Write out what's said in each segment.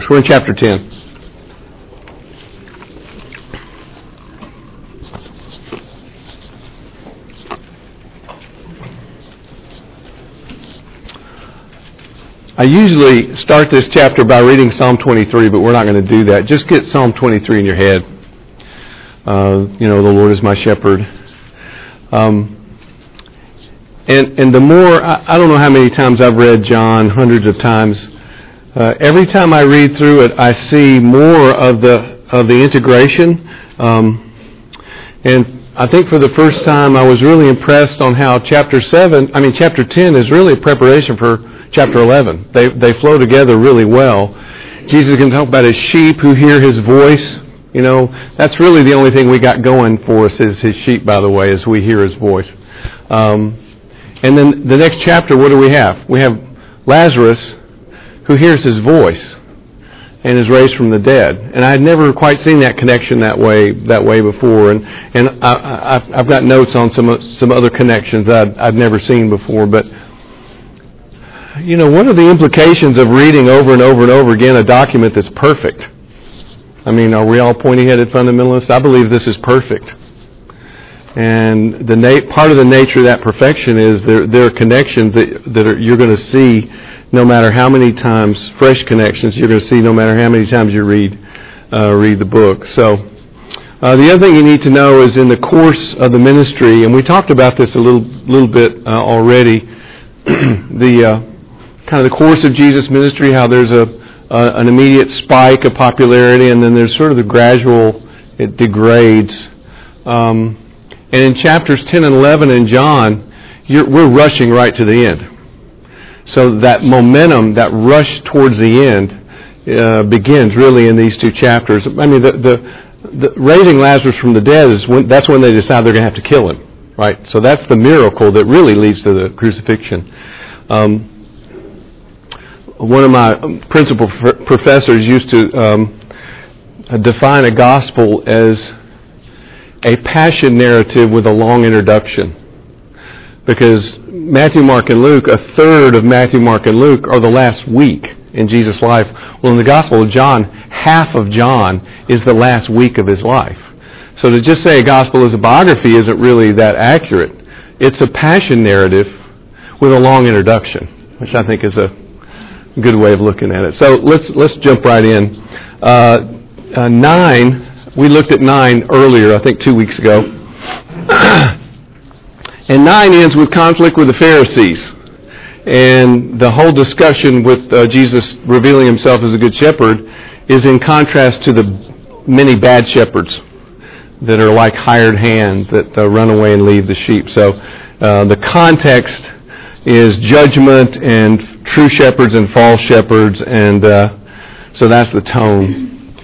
We're in chapter 10. I usually start this chapter by reading Psalm 23, but we're not going to do that. Just get Psalm 23 in your head. The Lord is my shepherd. And the more, I don't know how many times I've read John, hundreds of times. Every time I read through it, I see more of the integration. And I think for the first time, I was really impressed on how chapter 10 is really a preparation for chapter 11. They flow together really well. Jesus can talk about his sheep who hear his voice. That's really the only thing we got going for us is his sheep, by the way, as we hear his voice. And then the next chapter, what do we have? We have Lazarus who hears his voice and is raised from the dead. And I had never quite seen that connection that way before. And I've got notes on some other connections that I've never seen before. But what are the implications of reading over and over and over again a document that's perfect? I mean, are we all pointy-headed fundamentalists? I believe this is perfect. And part of the nature of that perfection is there are connections that you're going to see no matter how many times, fresh connections you're going to see no matter how many times you read the book. So the other thing you need to know is in the course of the ministry, and we talked about this a little bit already, the course of Jesus' ministry, how there's an immediate spike of popularity, and then there's sort of the gradual, it degrades. And in chapters 10 and 11 in John, we're rushing right to the end. So that momentum, that rush towards the end, begins really in these two chapters. I mean, the raising Lazarus from the dead that's when they decide they're going to have to kill him, right? So that's the miracle that really leads to the crucifixion. One of my principal professors used to define a gospel as a passion narrative with a long introduction. Because Matthew, Mark, and Luke, a third of Matthew, Mark, and Luke are the last week in Jesus' life. Well, in the Gospel of John, half of John is the last week of his life. So to just say a gospel is a biography isn't really that accurate. It's a passion narrative with a long introduction, which I think is a good way of looking at it. So let's jump right in. 9, we looked at 9 earlier, I think 2 weeks ago. And 9 ends with conflict with the Pharisees. And the whole discussion with Jesus revealing himself as a good shepherd is in contrast to the many bad shepherds that are like hired hands that run away and leave the sheep. So the context is judgment and true shepherds and false shepherds, and so that's the tone.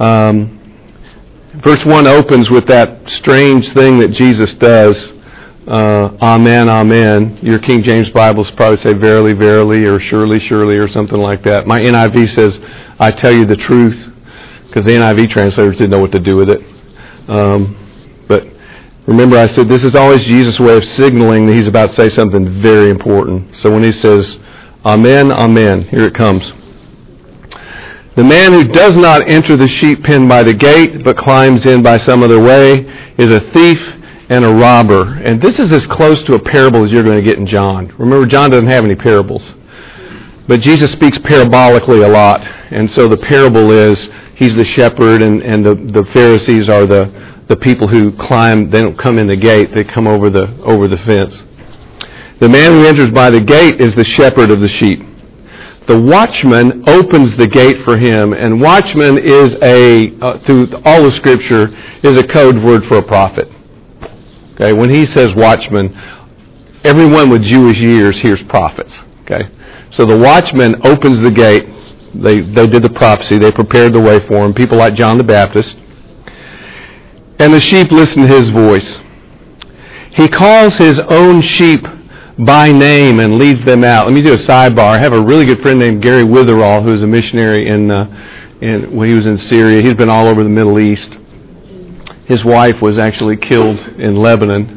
Verse 1 opens with that strange thing that Jesus does. Amen, amen. Your King James Bibles probably say verily, verily, or surely, surely, or something like that. My NIV says, I tell you the truth, because the NIV translators didn't know what to do with it. But remember I said this is always Jesus' way of signaling that he's about to say something very important. So when he says, amen, amen, here it comes. The man who does not enter the sheep pen by the gate, but climbs in by some other way, is a thief and a robber. And this is as close to a parable as you're going to get in John. Remember, John doesn't have any parables. But Jesus speaks parabolically a lot. And so the parable is, he's the shepherd, and the Pharisees are the people who climb. They don't come in the gate, they come over the fence. The man who enters by the gate is the shepherd of the sheep. The watchman opens the gate for him, and watchman is through all of Scripture, is a code word for a prophet. Okay, when he says watchman, everyone with Jewish ears hears prophets. Okay, so the watchman opens the gate. They did the prophecy. They prepared the way for him. People like John the Baptist, and the sheep listen to his voice. He calls his own sheep by name and leads them out. Let me do a sidebar. I have a really good friend named Gary Witherall, who is a missionary when he was in Syria. He's been all over the Middle East. His wife was actually killed in Lebanon.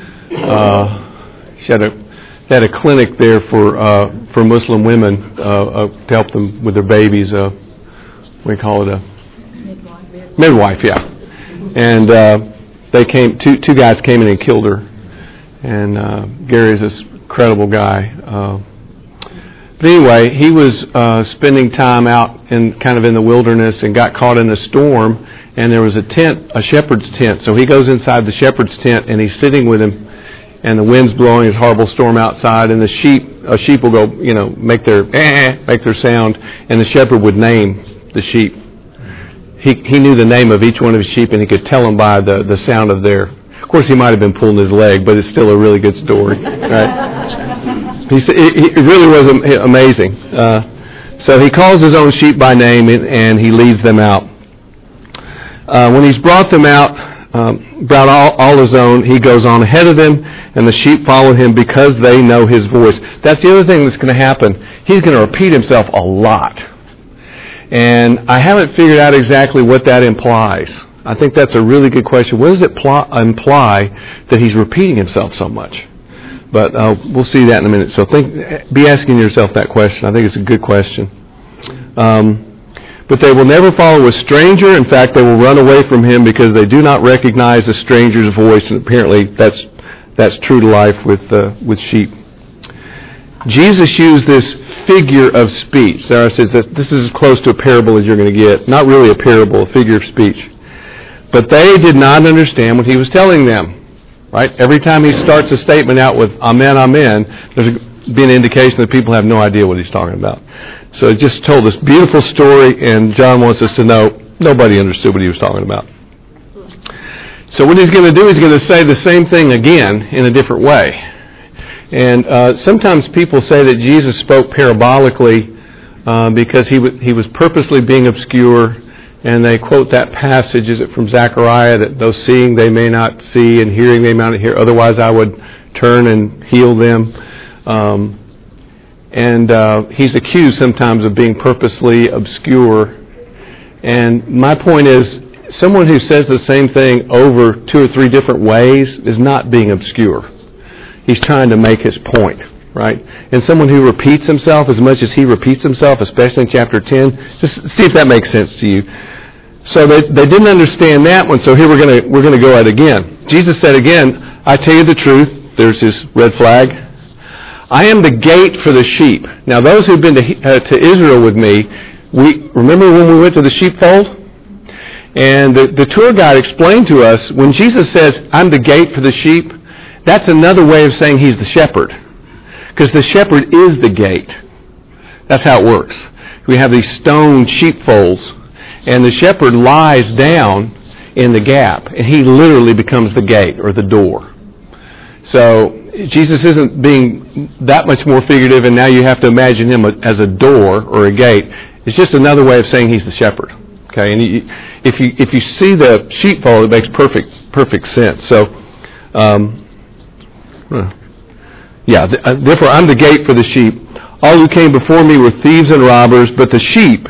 She had a clinic there for Muslim women to help them with their babies. we call it a midwife, yeah. And they came. Two guys came in and killed her. And Gary is this incredible guy. But anyway, he was spending time out in the wilderness and got caught in a storm. And there was a tent, a shepherd's tent. So he goes inside the shepherd's tent and he's sitting with him. And the wind's blowing, it's a horrible storm outside, and a sheep will go, make their sound, and the shepherd would name the sheep. He knew the name of each one of his sheep, and he could tell them by the sound of their. Of course, he might have been pulling his leg, but it's still a really good story. Right? It really was amazing. So he calls his own sheep by name, and he leads them out. When he's brought them out, brought all his own, he goes on ahead of them, and the sheep follow him because they know his voice. That's the other thing that's going to happen. He's going to repeat himself a lot. And I haven't figured out exactly what that implies. I think that's a really good question. What does it imply that he's repeating himself so much? But we'll see that in a minute. So be asking yourself that question. I think it's a good question. But they will never follow a stranger. In fact, they will run away from him because they do not recognize a stranger's voice. And apparently that's true to life with sheep. Jesus used this figure of speech. Sarah says that this is as close to a parable as you're going to get. Not really a parable, a figure of speech. But they did not understand what he was telling them. Right? Every time he starts a statement out with Amen, Amen, there's been an indication that people have no idea what he's talking about. So it just told this beautiful story, and John wants us to know nobody understood what he was talking about. So what he's going to do, he's going to say the same thing again in a different way. And sometimes people say that Jesus spoke parabolically because he was purposely being obscure, and they quote that passage, is it from Zechariah, that though seeing they may not see and hearing they may not hear, otherwise I would turn and heal them. And he's accused sometimes of being purposely obscure. And my point is, someone who says the same thing over 2 or 3 different ways is not being obscure. He's trying to make his point, right? And someone who repeats himself as much as he repeats himself, especially in chapter 10, just see if that makes sense to you. So they didn't understand that one, so here we're going to go at it again. Jesus said again, I tell you the truth, there's his red flag, I am the gate for the sheep. Now, those who've been to Israel with me, remember when we went to the sheepfold? And the tour guide explained to us, when Jesus says, I'm the gate for the sheep, that's another way of saying he's the shepherd. Because the shepherd is the gate. That's how it works. We have these stone sheepfolds, and the shepherd lies down in the gap, and he literally becomes the gate or the door. So Jesus isn't being that much more figurative, and now you have to imagine him as a door or a gate. It's just another way of saying he's the shepherd. Okay, and if you see the sheepfold, it makes perfect sense. So, therefore I'm the gate for the sheep. All who came before me were thieves and robbers, but the sheep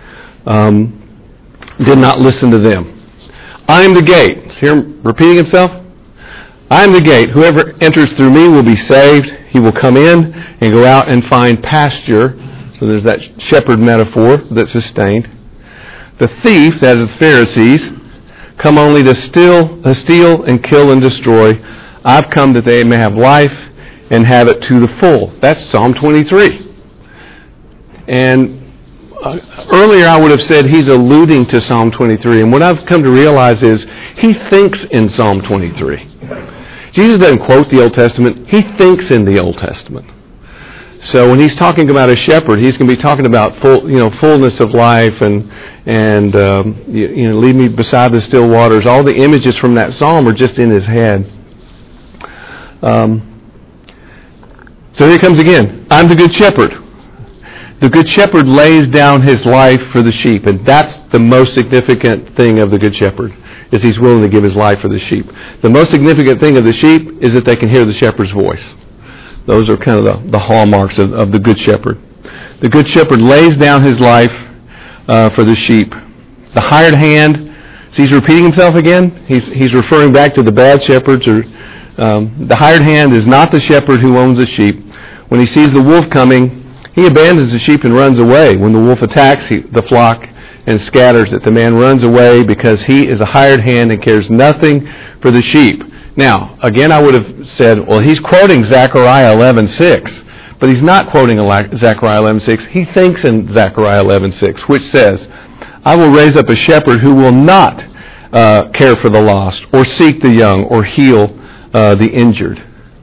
did not listen to them. I am the gate. Hear him repeating himself? I am the gate. Whoever enters through me will be saved. He will come in and go out and find pasture. So there's that shepherd metaphor that's sustained. The thief, that is the Pharisees, come only to steal and kill and destroy. I've come that they may have life and have it to the full. That's Psalm 23. And earlier I would have said he's alluding to Psalm 23. And what I've come to realize is he thinks in Psalm 23. Jesus doesn't quote the Old Testament. He thinks in the Old Testament. So when he's talking about a shepherd, he's going to be talking about fullness of life and lead me beside the still waters. All the images from that psalm are just in his head. So here he comes again. I'm the good shepherd. The good shepherd lays down his life for the sheep, and that's the most significant thing of the good shepherd, is he's willing to give his life for the sheep. The most significant thing of the sheep is that they can hear the shepherd's voice. Those are kind of the hallmarks of the good shepherd. The good shepherd lays down his life for the sheep. The hired hand, so he's repeating himself again. He's referring back to the bad shepherds. The hired hand is not the shepherd who owns the sheep. When he sees the wolf coming, he abandons the sheep and runs away. When the wolf attacks the flock, and scatters it. The man runs away because he is a hired hand and cares nothing for the sheep. Now, again, I would have said, well, he's quoting Zechariah 11:6, but he's not quoting Zechariah 11:6. He thinks in Zechariah 11:6, which says, I will raise up a shepherd who will not care for the lost, or seek the young, or heal the injured.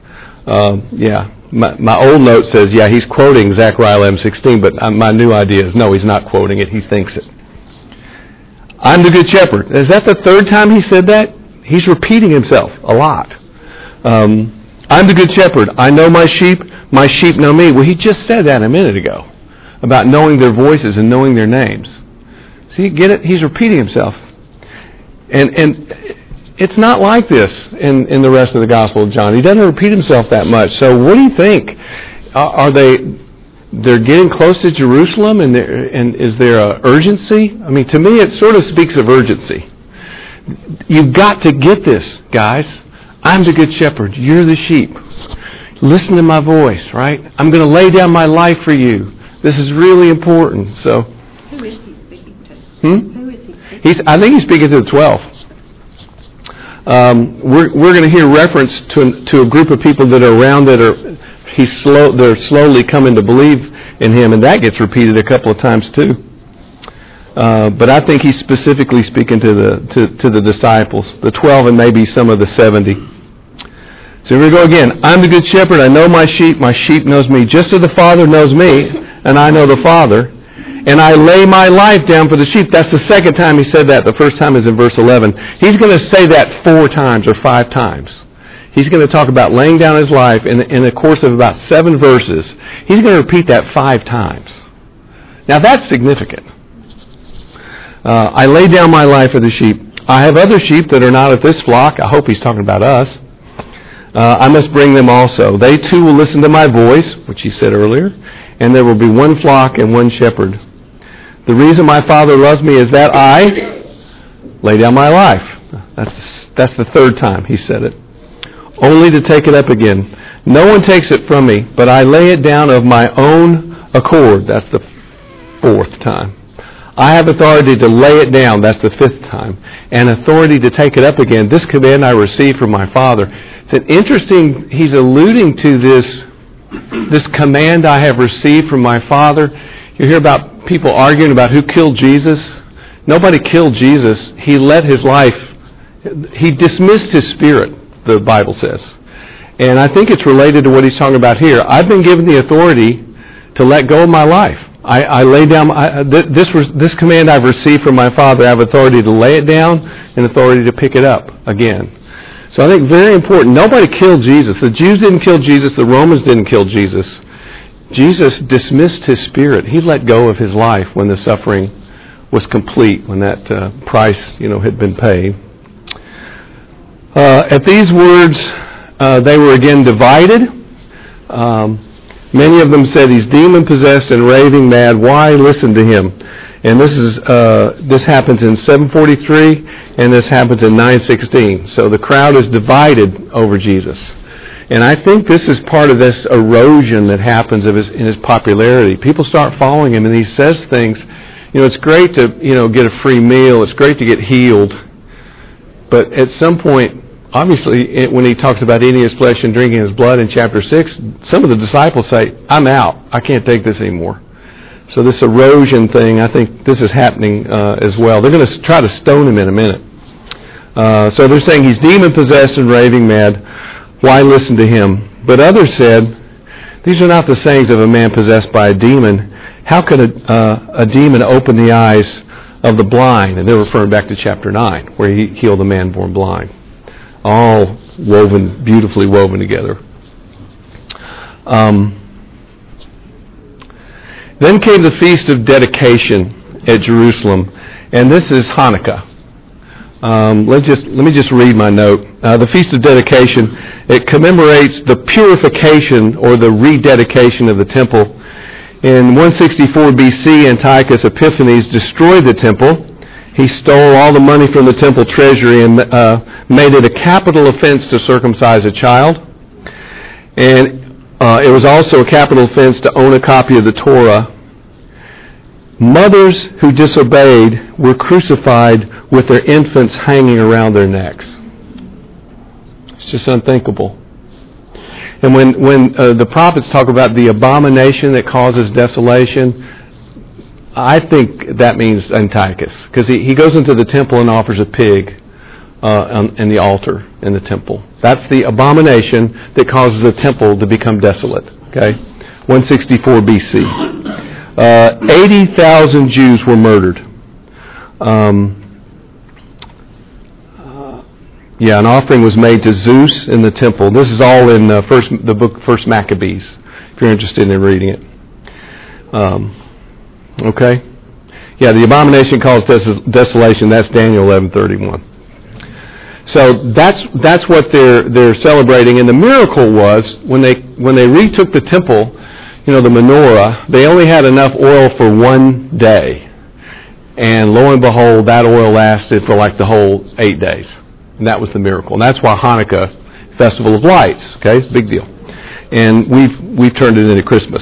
My old note says, he's quoting Zechariah 11:16, but my new idea is, no, he's not quoting it. He thinks it. I'm the good shepherd. Is that the third time he said that? He's repeating himself a lot. I'm the good shepherd. I know my sheep know me. Well, he just said that a minute ago about knowing their voices and knowing their names. See, get it? He's repeating himself. And it's not like this in the rest of the Gospel of John. He doesn't repeat himself that much. So what do you think? Are they're getting close to Jerusalem, and is there an urgency? I mean, to me, it sort of speaks of urgency. You've got to get this, guys. I'm the good shepherd. You're the sheep. Listen to my voice, right? I'm going to lay down my life for you. This is really important. So, who is he speaking to? Who is he speaking to? I think he's speaking to the 12. We're going to hear reference to a group of people that are around they're slowly coming to believe in him, and that gets repeated a couple of times too. But I think he's specifically speaking to the disciples, the 12 and maybe some of the 70. So here we go again. I'm the good shepherd. I know my sheep knows me, just as the Father knows me, and I know the Father. And I lay my life down for the sheep. That's the second time he said that. The first time is in verse 11. He's going to say that 4 times or 5 times. He's going to talk about laying down his life in the course of about 7 verses. He's going to repeat that 5 times. Now that's significant. I lay down my life for the sheep. I have other sheep that are not of this flock. I hope he's talking about us. I must bring them also. They too will listen to my voice, which he said earlier, and there will be one flock and one shepherd. The reason my Father loves me is that I lay down my life. That's the 3rd time he said it. Only to take it up again. No one takes it from me, but I lay it down of my own accord. That's the 4th time. I have authority to lay it down. That's the 5th time. And authority to take it up again. This command I received from my Father. It's an interesting, he's alluding to this command I have received from my Father. You hear about people arguing about who killed Jesus. Nobody killed Jesus. He let his life, he dismissed his spirit, the Bible says. And I think it's related to what he's talking about here. I've been given the authority to let go of my life. I lay down, this command I've received from my Father. I have authority to lay it down and authority to pick it up again. So I think very important. Nobody killed Jesus. The Jews didn't kill Jesus. The Romans didn't kill Jesus. Jesus dismissed his spirit. He let go of his life when the suffering was complete, when that price, had been paid. At these words, they were again divided. Many of them said, he's demon-possessed and raving mad. Why listen to him? And this happens in 743, and this happens in 916. So the crowd is divided over Jesus. And I think this is part of this erosion that happens in his popularity. People start following him, and he says things. It's great to get a free meal. It's great to get healed. But at some point, obviously, when he talks about eating his flesh and drinking his blood in chapter 6, some of the disciples say, I'm out. I can't take this anymore. So this erosion thing, I think this is happening as well. They're going to try to stone him in a minute. So they're saying he's demon-possessed and raving mad. Why listen to him? But others said, these are not the sayings of a man possessed by a demon. How could a demon open the eyes of the blind? And they're referring back to chapter 9, where he healed a man born blind. All woven, beautifully woven together. Then came the Feast of Dedication at Jerusalem, and this is Hanukkah. Let me just read my note. The Feast of Dedication, it commemorates the purification or the rededication of the temple. In 164 BC, Antiochus Epiphanes destroyed the temple. He stole all the money from the temple treasury and made it a capital offense to circumcise a child. And it was also a capital offense to own a copy of the Torah. Mothers who disobeyed were crucified with their infants hanging around their necks. It's just unthinkable. And when the prophets talk about the abomination that causes desolation, I think that means Antiochus, because he goes into the temple and offers a pig in the altar in the temple. That's the abomination that causes the temple to become desolate. Okay, 164 BC. 80,000 Jews were murdered. An offering was made to Zeus in the temple. This is all in the book First Maccabees, if you're interested in reading it. Okay? Yeah, the abomination caused desolation. That's Daniel 11:31. So that's what they're celebrating. And the miracle was when they retook the temple, the menorah, they only had enough oil for one day. And lo and behold, that oil lasted for like the whole 8 days. And that was the miracle. And that's why Hanukkah, Festival of Lights, okay, it's a big deal. And we've turned it into Christmas.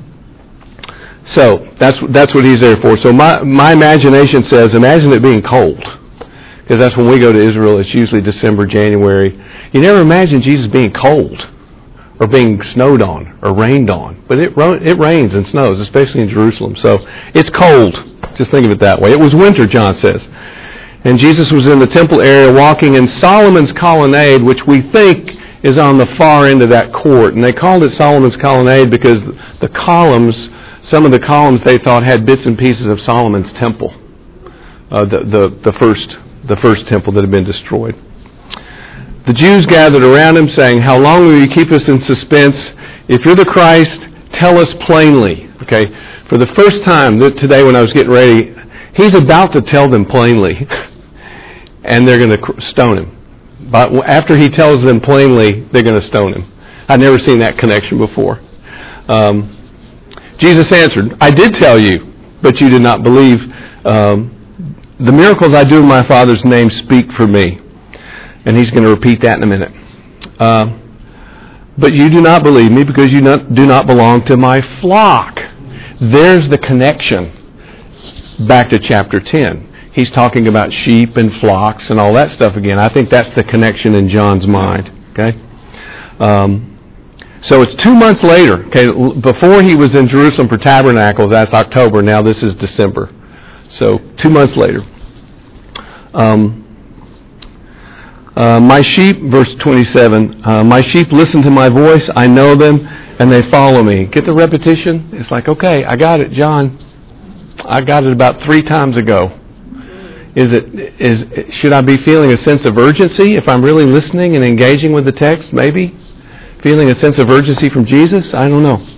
So that's what he's there for. So my imagination says, imagine it being cold. Because that's when we go to Israel, it's usually December, January. You never imagine Jesus being cold or being snowed on or rained on. But it rains and snows, especially in Jerusalem. So it's cold. Just think of it that way. It was winter, John says. And Jesus was in the temple area walking in Solomon's colonnade, which we think is on the far end of that court. And they called it Solomon's colonnade because the columns, some of the columns they thought had bits and pieces of Solomon's temple, the first temple that had been destroyed. The Jews gathered around him saying, "How long will you keep us in suspense? If you're the Christ, tell us plainly." Okay, for the first time today when I was getting ready, he's about to tell them plainly. And they're going to stone him. But after he tells them plainly, they're going to stone him. I've never seen that connection before. Jesus answered, "I did tell you, but you did not believe. The miracles I do in my Father's name speak for me." And he's going to repeat that in a minute. "But you do not believe me because you do not belong to my flock." There's the connection back to chapter 10. He's talking about sheep and flocks and all that stuff again. I think that's the connection in John's mind. Okay, so it's 2 months later. Okay, before he was in Jerusalem for Tabernacles, that's October. Now this is December. So 2 months later. My sheep, verse 27. My sheep listen to my voice. I know them, and they follow me. Get the repetition? It's like, okay, I got it, John. I got it about 3 times ago. Should I be feeling a sense of urgency if I'm really listening and engaging with the text? Maybe feeling a sense of urgency from Jesus. I don't know.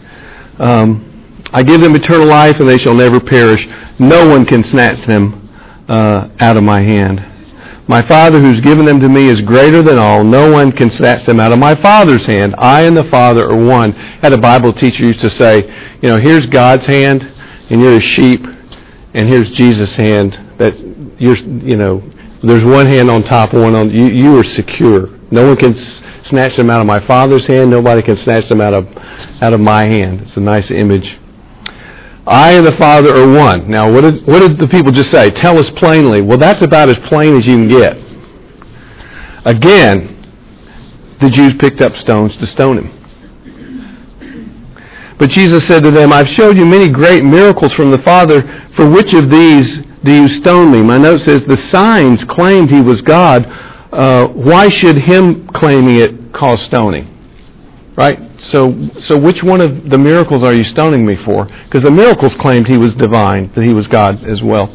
I give them eternal life, and they shall never perish. No one can snatch them out of my hand. My Father who's given them to me is greater than all. No one can snatch them out of my Father's hand. I and the Father are one. I had a Bible teacher used to say, here's God's hand, and you're a sheep, and here's Jesus' hand. That there's one hand on top, one on you are secure. No one can snatch them out of my Father's hand. Nobody can snatch them out of my hand. It's a nice image. I and the Father are one. Now, what did the people just say? Tell us plainly. Well, that's about as plain as you can get. Again, the Jews picked up stones to stone him. But Jesus said to them, "I've showed you many great miracles from the Father. For which of these do you stone me?" My note says the signs claimed he was God. Why should him claiming it cause stoning? Right? So which one of the miracles are you stoning me for? Because the miracles claimed he was divine, that he was God as well.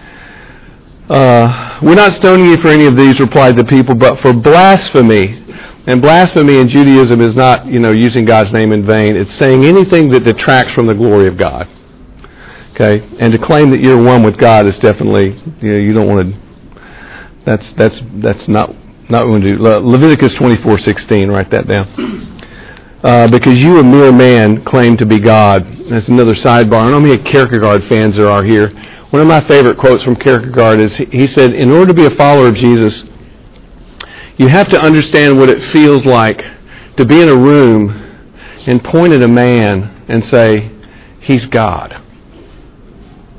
"We're not stoning you for any of these," replied the people, "but for blasphemy." And blasphemy in Judaism is not, using God's name in vain. It's saying anything that detracts from the glory of God. Okay? And to claim that you're one with God is definitely, you don't want to, that's not what we want to do. Leviticus 24:16, write that down. Because you, a mere man, claim to be God. That's another sidebar. I don't know how many Kierkegaard fans there are here. One of my favorite quotes from Kierkegaard is, he said, in order to be a follower of Jesus, you have to understand what it feels like to be in a room and point at a man and say, "He's God."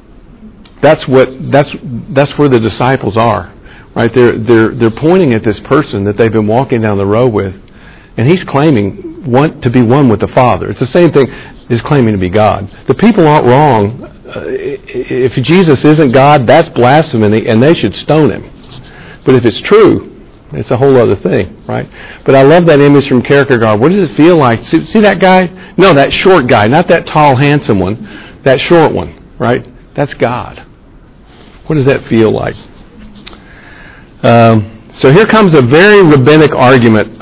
that's where the disciples are, right? They're pointing at this person that they've been walking down the road with, and he's claiming to be one with the Father. It's the same thing as claiming to be God. The people aren't wrong. If Jesus isn't God, that's blasphemy, and they should stone him. But if it's true, it's a whole other thing, right? But I love that image from Kierkegaard. What does it feel like? See that guy? No, that short guy, not that tall, handsome one. That short one, right? That's God. What does that feel like? So here comes a very rabbinic argument.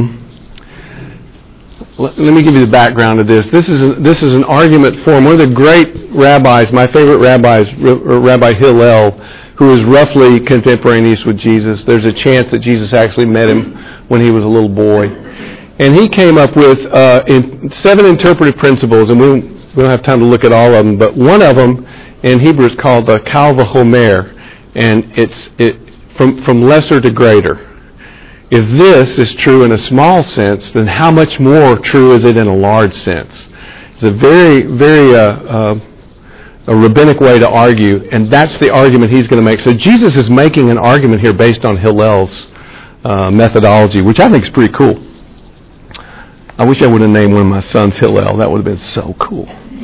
Let me give you the background of this. This is an argument form. One of the great rabbis, my favorite rabbis, Rabbi Hillel, who is roughly contemporaneous with Jesus. There's a chance that Jesus actually met him when he was a little boy. And he came up with 7 interpretive principles, and we don't have time to look at all of them, but one of them in Hebrew is called the Kal V'Chomer, and it's from lesser to greater. If this is true in a small sense, then how much more true is it in a large sense? It's a very, very a rabbinic way to argue, and that's the argument he's going to make. So Jesus is making an argument here based on Hillel's methodology, which I think is pretty cool. I wish I would have named one of my sons Hillel. That would have been so cool.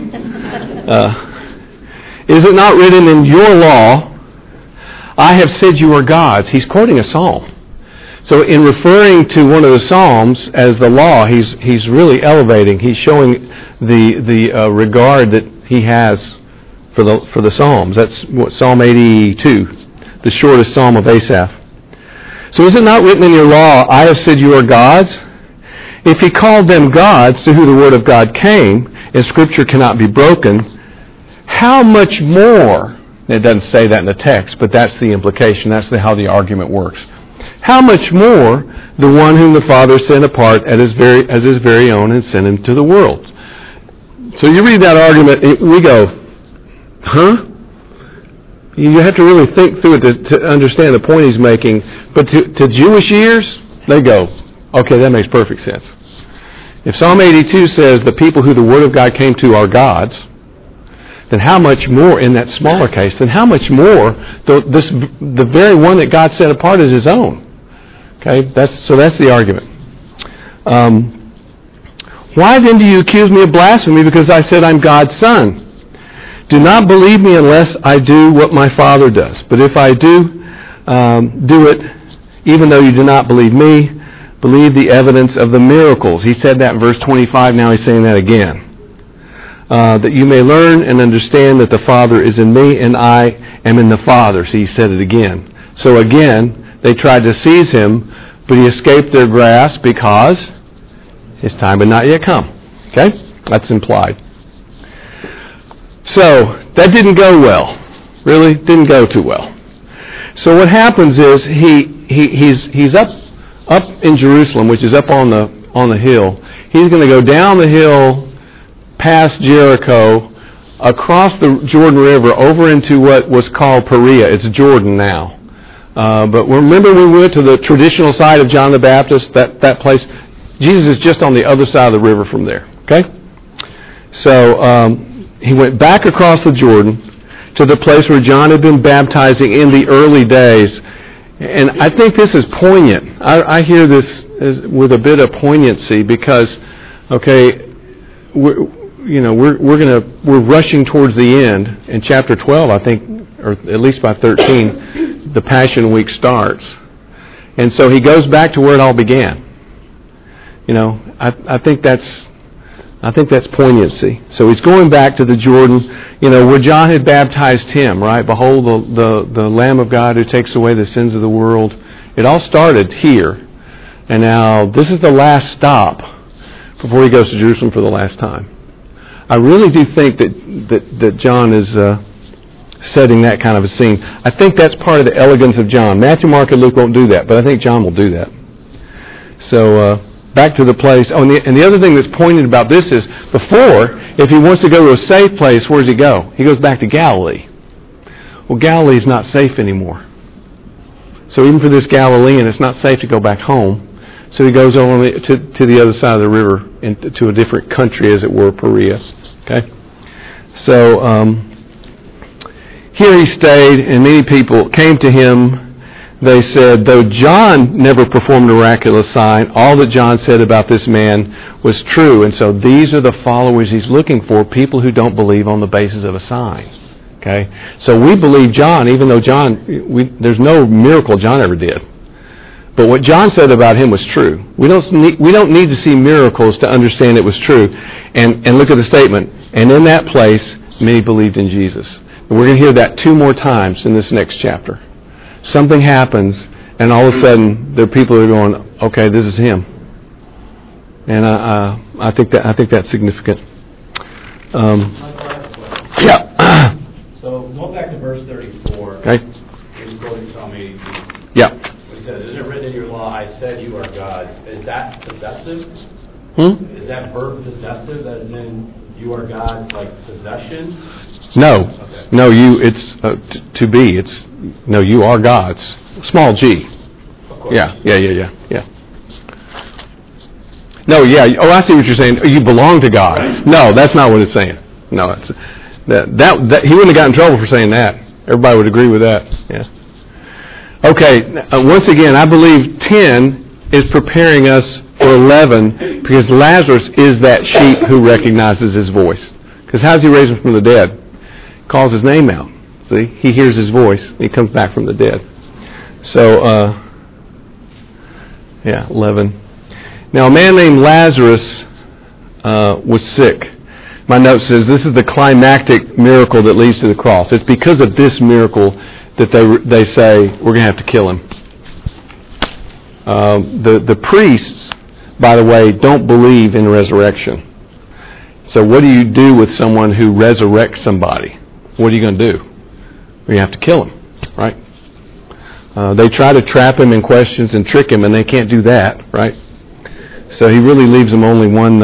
Is it not written in your law, I have said you are gods? He's quoting a psalm. So in referring to one of the Psalms as the law, he's really elevating. He's showing the regard that he has for the Psalms. That's what Psalm 82, the shortest Psalm of Asaph. So is it not written in your law, I have said you are gods? If he called them gods to whom the word of God came, and Scripture cannot be broken, how much more? It doesn't say that in the text, but that's the implication. That's how the argument works. How much more the one whom the Father set apart as his very own and sent him to the world? So you read that argument, we go, huh? You have to really think through it to understand the point he's making. But to Jewish ears, they go, okay, that makes perfect sense. If Psalm 82 says the people who the Word of God came to are gods, then how much more, in that smaller case, then how much more the very one that God set apart is his own? Okay, that's the argument. Why then do you accuse me of blasphemy because I said I'm God's son? Do not believe me unless I do what my Father does. But if I do it, even though you do not believe me, believe the evidence of the miracles. He said that in verse 25, now he's saying that again. That you may learn and understand that the Father is in me and I am in the Father. See, he said it again. So again, they tried to seize him, but he escaped their grasp because his time had not yet come. Okay? That's implied. So, that didn't go well. Really? Didn't go too well. So what happens is he's up in Jerusalem, which is up on the hill. He's going to go down the hill past Jericho, across the Jordan River, over into what was called Perea. It's Jordan now. But remember we went to the traditional site of John the Baptist, that place? Jesus is just on the other side of the river from there. Okay? So he went back across the Jordan to the place where John had been baptizing in the early days. And I think this is poignant. I hear this with a bit of poignancy because, okay, we're rushing towards the end. In chapter 12, I think, or at least by 13, the Passion Week starts. And so he goes back to where it all began. I think that's poignancy. So he's going back to the Jordan, where John had baptized him, right? Behold the Lamb of God who takes away the sins of the world. It all started here. And now this is the last stop before he goes to Jerusalem for the last time. I really do think that John is setting that kind of a scene. I think that's part of the elegance of John. Matthew, Mark, and Luke won't do that, but I think John will do that. So back to the place. Oh, and the other thing that's pointed about this is, before, if he wants to go to a safe place, where does he go? He goes back to Galilee. Well, Galilee is not safe anymore. So even for this Galilean, it's not safe to go back home. So he goes over to the other side of the river, to a different country, as it were, Perea. Okay? So Here he stayed, and many people came to him. They said, though John never performed a miraculous sign, all that John said about this man was true. And so these are the followers he's looking for, people who don't believe on the basis of a sign. Okay? So we believe John, even though there's no miracle John ever did. But what John said about him was true. We don't need to see miracles to understand it was true. And look at the statement. And in that place, many believed in Jesus. And we're going to hear that 2 more times in this next chapter. Something happens, and all of a sudden, there are people who are going, okay, this is him. And I think that's significant. Yeah. So going back to verse 34, okay. He's quoting Psalm 82. Yeah. It says, "Is it written in your law, I said you are gods?" Is that possessive? Is that verb possessive, as in you are gods, like possession? No. Okay. No, it's to be. No, you are gods. Small g. Of course. Yeah. No, yeah. Oh, I see what you're saying. You belong to God. Right. No, that's not what it's saying. No, it's, that he wouldn't have gotten in trouble for saying that. Everybody would agree with that. Yeah. Okay. Once again, I believe 10 is preparing us for 11 because Lazarus is that sheep who recognizes his voice. Because how does he raise him from the dead? Calls his name out. See, he hears his voice. And he comes back from the dead. So, 11. Now, a man named Lazarus was sick. My note says this is the climactic miracle that leads to the cross. It's because of this miracle that they say we're going to have to kill him. The priests, by the way, don't believe in resurrection. So what do you do with someone who resurrects somebody? What are you going to do? You have to kill him, right? They try to trap him in questions and trick him, and they can't do that, right? So he really leaves them only one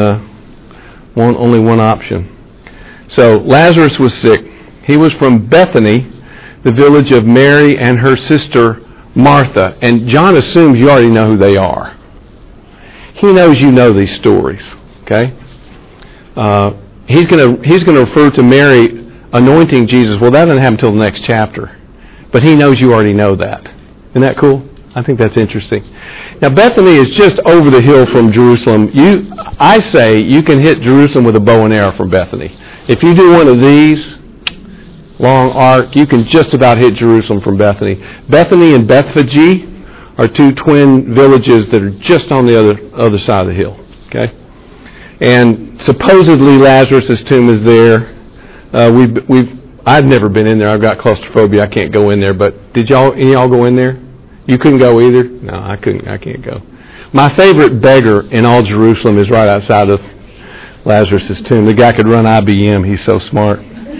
option. So Lazarus was sick. He was from Bethany, the village of Mary and her sister Martha. And John assumes you already know who they are. He knows you know these stories, okay? He's going to refer to Mary anointing Jesus. Well, that doesn't happen until the next chapter. But he knows you already know that. Isn't that cool? I think that's interesting. Now, Bethany is just over the hill from Jerusalem. I say you can hit Jerusalem with a bow and arrow from Bethany. If you do one of these, long arc, you can just about hit Jerusalem from Bethany. Bethany and Bethphage are 2 twin villages that are just on the other side of the hill. Okay? And supposedly Lazarus' tomb is there. I've never been in there. I've got claustrophobia. I can't go in there. But did any of y'all go in there? You couldn't go either? No, I couldn't. I can't go. My favorite beggar in all Jerusalem is right outside of Lazarus' tomb. The guy could run IBM. He's so smart.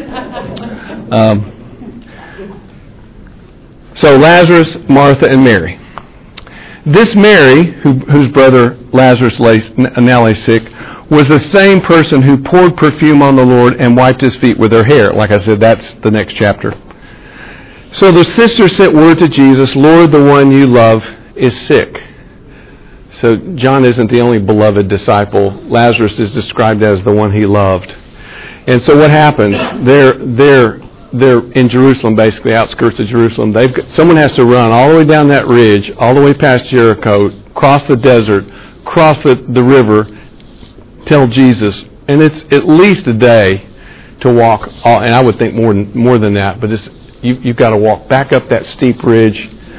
So Lazarus, Martha, and Mary. This Mary, whose brother Lazarus now lay sick, was the same person who poured perfume on the Lord and wiped his feet with her hair. Like I said, that's the next chapter. So the sister sent word to Jesus, Lord, the one you love is sick. So John isn't the only beloved disciple. Lazarus is described as the one he loved. And so what happens? They're in Jerusalem, basically, outskirts of Jerusalem. Someone has to run all the way down that ridge, all the way past Jericho, cross the desert, cross the river, tell Jesus. And it's at least a day to walk, and I would think more than that, but you've got to walk back up that steep ridge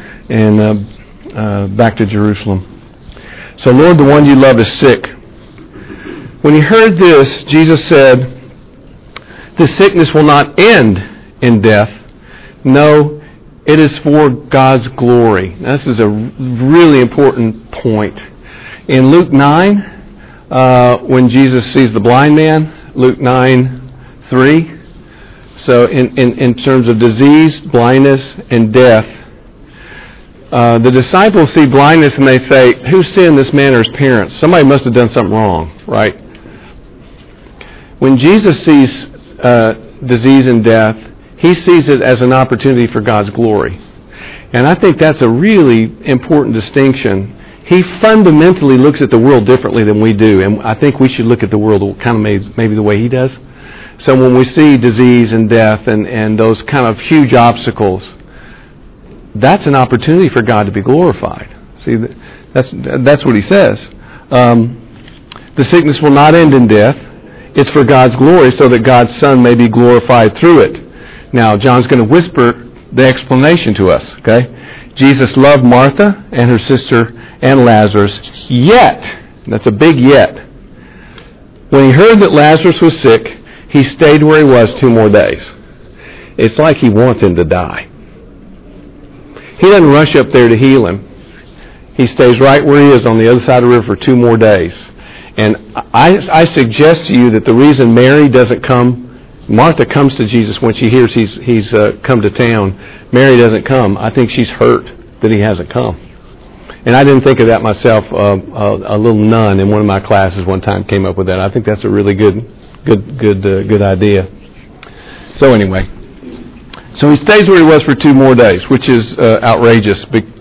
and back to Jerusalem. So, Lord, the one you love is sick. When he heard this, Jesus said, the sickness will not end in death. No, it is for God's glory. Now, this is a really important point. In Luke 9, when Jesus sees the blind man, Luke 9:3. So in terms of disease, blindness, and death, the disciples see blindness and they say, who sinned, this man or his parents? Somebody must have done something wrong, right? When Jesus sees disease and death, he sees it as an opportunity for God's glory. And I think that's a really important distinction. He fundamentally looks at the world differently than we do, and I think we should look at the world kind of maybe the way he does. So when we see disease and death and those kind of huge obstacles, that's an opportunity for God to be glorified. See, that's what he says. The sickness will not end in death. It's for God's glory, so that God's Son may be glorified through it. Now, John's going to whisper the explanation to us, okay? Jesus loved Martha and her sister and Lazarus, yet, that's a big yet, when he heard that Lazarus was sick, he stayed where he was 2 more days. It's like he wants him to die. He doesn't rush up there to heal him. He stays right where he is on the other side of the river for 2 more days. And I suggest to you that the reason Mary doesn't come, Martha comes to Jesus when she hears he's come to town. Mary doesn't come. I think she's hurt that he hasn't come. And I didn't think of that myself. A little nun in one of my classes one time came up with that. I think that's a really good idea. So anyway, so he stays where he was for 2 more days, which is outrageous.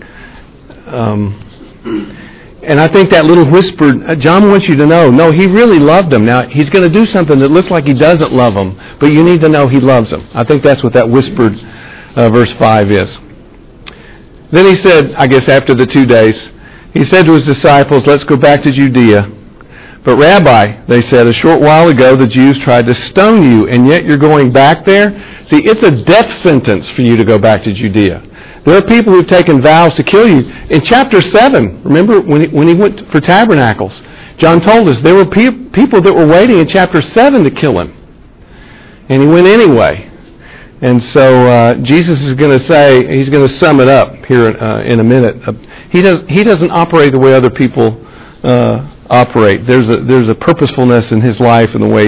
And I think that little whisper, John wants you to know, no, he really loved him. Now, he's going to do something that looks like he doesn't love him, but you need to know he loves him. I think that's what that whispered verse 5 is. Then he said, I guess after the 2 days, he said to his disciples, let's go back to Judea. But Rabbi, they said, a short while ago the Jews tried to stone you, and yet you're going back there? See, it's a death sentence for you to go back to Judea. There are people who've taken vows to kill you. In chapter 7, remember when he went for tabernacles, John told us there were people that were waiting in chapter 7 to kill him. And he went anyway. And so Jesus is going to say, he's going to sum it up here in a minute. He doesn't operate the way other people operate. There's a purposefulness in his life and the way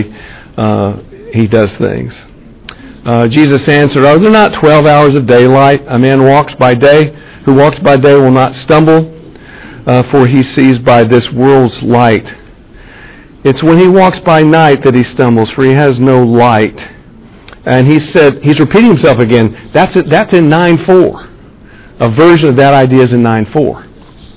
he does things. Jesus answered, are there not 12 hours of daylight? A man who walks by day will not stumble, for he sees by this world's light. It's when he walks by night that he stumbles, for he has no light. And he said, he's repeating himself again. That's in 9:4. A version of that idea is in 9:4.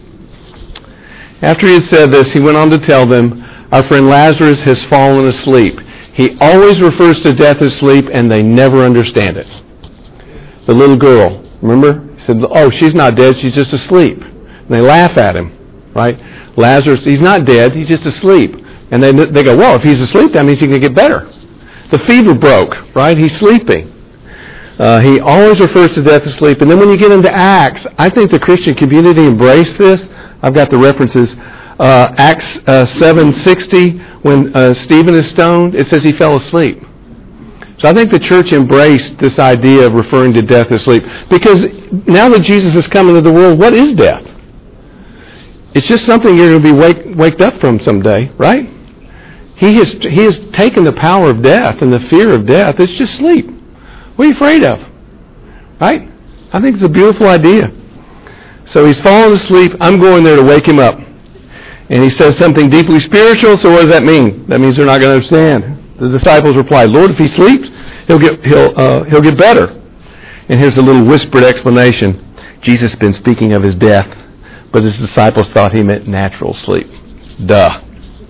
After he had said this, he went on to tell them, our friend Lazarus has fallen asleep. He always refers to death as sleep, and they never understand it. The little girl, remember? He said, oh, she's not dead, she's just asleep. And they laugh at him, right? Lazarus, he's not dead, he's just asleep. And they go, well, if he's asleep, that means he can get better. The fever broke, right? He's sleeping. He always refers to death as sleep. And then when you get into Acts, I think the Christian community embraced this. I've got the references. Acts 7:60, when Stephen is stoned, it says he fell asleep. So I think the church embraced this idea of referring to death as sleep. Because now that Jesus has come into the world, what is death? It's just something you're going to be waked up from someday, right? He has taken the power of death and the fear of death. It's just sleep. What are you afraid of? Right? I think it's a beautiful idea. So he's fallen asleep. I'm going there to wake him up. And he says something deeply spiritual, so what does that mean? That means they're not going to understand. The disciples replied, Lord, if he sleeps, he'll get better. And here's a little whispered explanation. Jesus has been speaking of his death, but his disciples thought he meant natural sleep. Duh.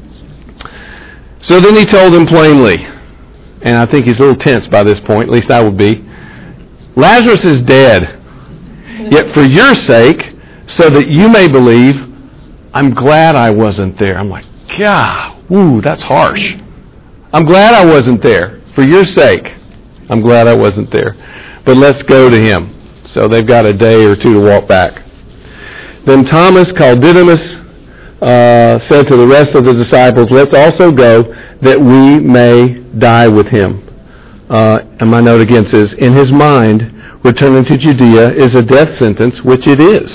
So then he told them plainly, and I think he's a little tense by this point, at least I would be, Lazarus is dead. Yet for your sake, so that you may believe, I'm glad I wasn't there. I'm like, God, woo, that's harsh. I'm glad I wasn't there. For your sake, I'm glad I wasn't there. But let's go to him. So they've got a day or two to walk back. Then Thomas, called Didymus, said to the rest of the disciples, let's also go that we may die with him. And my note again says, in his mind, returning to Judea is a death sentence, which it is.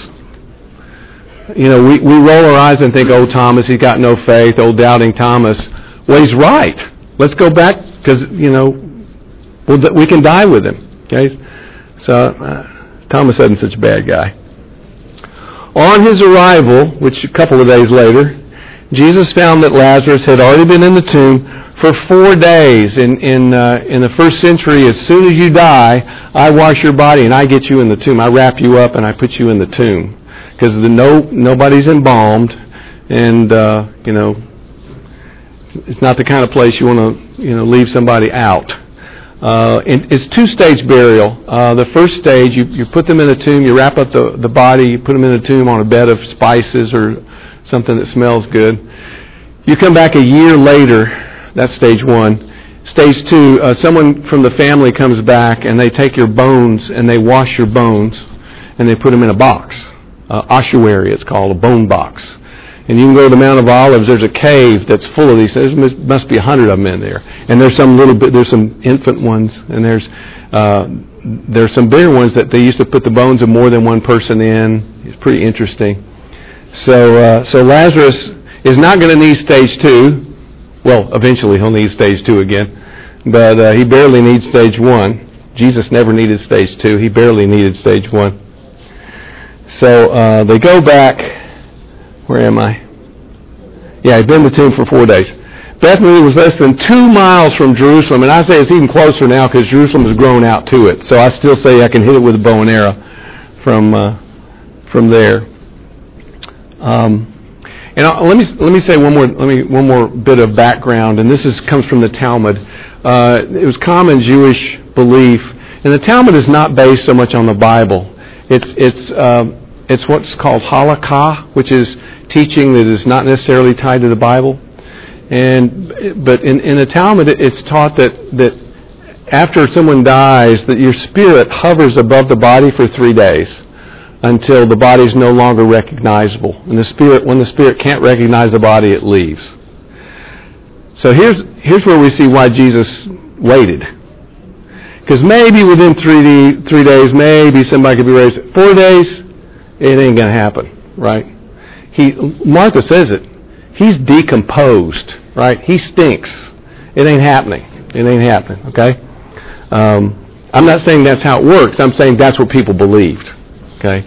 You know, we roll our eyes and think, oh, Thomas, he's got no faith, oh, doubting Thomas. Well, he's right. Let's go back because, you know, we can die with him. Okay? So Thomas isn't such a bad guy. On his arrival, which a couple of days later, Jesus found that Lazarus had already been in the tomb for 4 days. In the first century, as soon as you die, I wash your body and I get you in the tomb. I wrap you up and I put you in the tomb. Because nobody's embalmed, and, you know, It's not the kind of place you want to leave somebody out. And it's two-stage burial. The first stage, you put them in a tomb, you wrap up the body, you put them in a tomb on a bed of spices or something that smells good. You come back a year later, that's stage one. Stage two, someone from the family comes back and they take your bones and they wash your bones and they put them in a box. Ossuary, it's called, a bone box. And you can go to the Mount of Olives. There's a cave that's full of these. There must be 100 of them in there. And there's some there's some infant ones, and there's some bigger ones that they used to put the bones of more than one person in. It's pretty interesting. So Lazarus is not going to need stage 2. Well, eventually he'll need stage 2 again, but he barely needs stage 1. Jesus never needed stage 2. He barely needed stage 1. So they go back. Where am I? Yeah, he'd been in the tomb for 4 days. Bethany was less than 2 miles from Jerusalem, and I say it's even closer now because Jerusalem has grown out to it. So I still say I can hit it with a bow and arrow from there. And let me say one more bit of background, and this comes from the Talmud. It was common Jewish belief, and the Talmud is not based so much on the Bible. It's what's called halakha, which is teaching that is not necessarily tied to the Bible. But in the Talmud, it's taught that after someone dies, that your spirit hovers above the body for 3 days until the body is no longer recognizable. And when the spirit can't recognize the body, it leaves. So here's where we see why Jesus waited. Because maybe within 3 days, maybe somebody could be raised. 4 days, it ain't going to happen, right? Martha says it. He's decomposed, right? He stinks. It ain't happening. It ain't happening, okay? I'm not saying that's how it works. I'm saying that's what people believed, okay?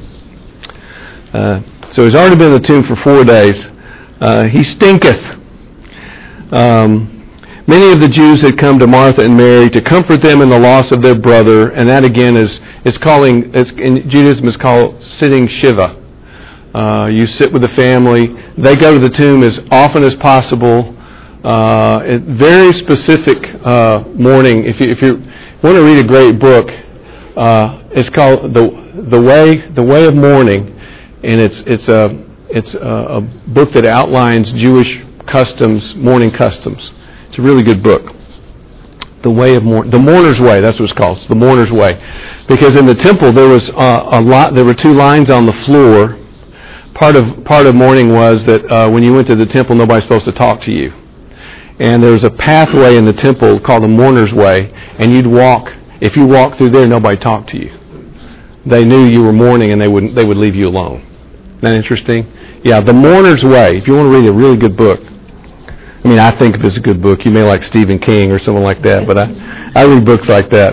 So he's already been in the tomb for 4 days. He stinketh. Many of the Jews had come to Martha and Mary to comfort them in the loss of their brother, and that again in Judaism is called sitting shiva. You sit with the family. They go to the tomb as often as possible. Very specific mourning. If you want to read a great book, it's called the Way of Mourning, and it's a book that outlines Jewish customs, mourning customs. It's a really good book. The Mourner's Way. That's what it's called. It's the Mourner's Way, because in the temple there was There were 2 lines on the floor. Part of mourning was that when you went to the temple, nobody's supposed to talk to you. And there was a pathway in the temple called the Mourner's Way, and you'd walk. If you walked through there, nobody talked to you. They knew you were mourning, and they would leave you alone. Isn't that interesting? Yeah, the Mourner's Way. If you want to read a really good book, I mean, I think if it's a good book, you may like Stephen King or someone like that, but I read books like that.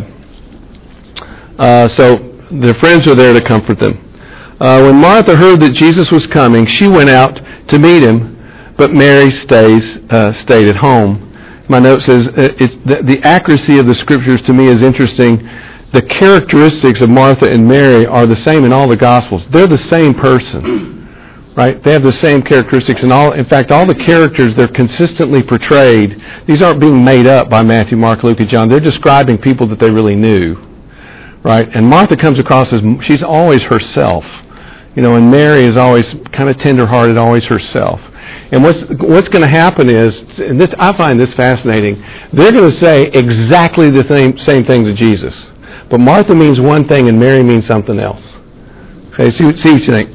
So their friends are there to comfort them. When Martha heard that Jesus was coming, she went out to meet him, but Mary stayed at home. My note says the accuracy of the Scriptures to me is interesting. The characteristics of Martha and Mary are the same in all the Gospels. They're the same person, right? They have the same characteristics in all. In fact, all the characters, they're consistently portrayed. These aren't being made up by Matthew, Mark, Luke, and John. They're describing people that they really knew, right? And Martha comes across as she's always herself. And Mary is always kind of tender-hearted, always herself. And what's going to happen is, and this, I find this fascinating, they're going to say exactly the same thing to Jesus. But Martha means one thing and Mary means something else. Okay, see what you think.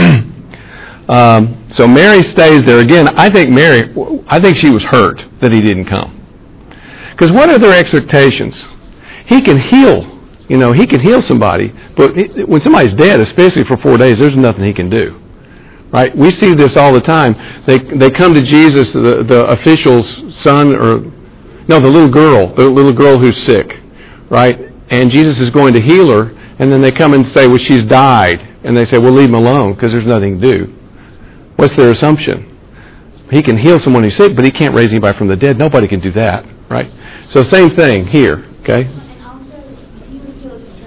So Mary stays there. Again, I think she was hurt that he didn't come. Because what are their expectations? He can heal. He can heal somebody, but when somebody's dead, especially for 4 days, there's nothing he can do. Right? We see this all the time. They come to Jesus, the official's son, the little girl who's sick, right? And Jesus is going to heal her, and then they come and say, well, she's died. And they say, well, leave him alone, because there's nothing to do. What's their assumption? He can heal someone who's sick, but he can't raise anybody from the dead. Nobody can do that, right? So same thing here, okay?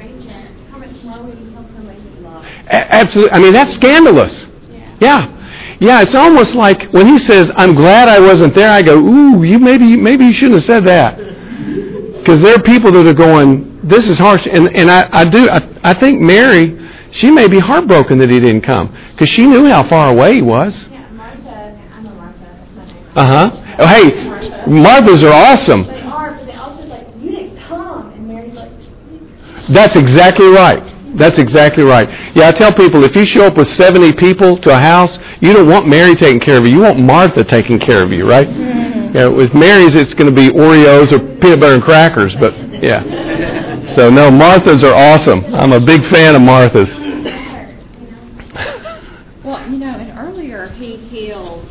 Absolutely. I mean, that's scandalous. Yeah. Yeah, it's almost like when he says, I'm glad I wasn't there, I go, ooh, maybe you shouldn't have said that. Because there are people that are going, this is harsh. And I think Mary, she may be heartbroken that he didn't come. Because she knew how far away he was. Yeah, Martha, I'm a Martha. Oh, hey, Marthas are awesome. They are, but they also like, you didn't come. And Mary's like, That's exactly right. That's exactly right. Yeah, I tell people, if you show up with 70 people to a house, you don't want Mary taking care of you. You want Martha taking care of you, right? Yeah, with Mary's, it's going to be Oreos or peanut butter and crackers, but yeah. So, no, Marthas are awesome. I'm a big fan of Marthas. Well, and earlier he healed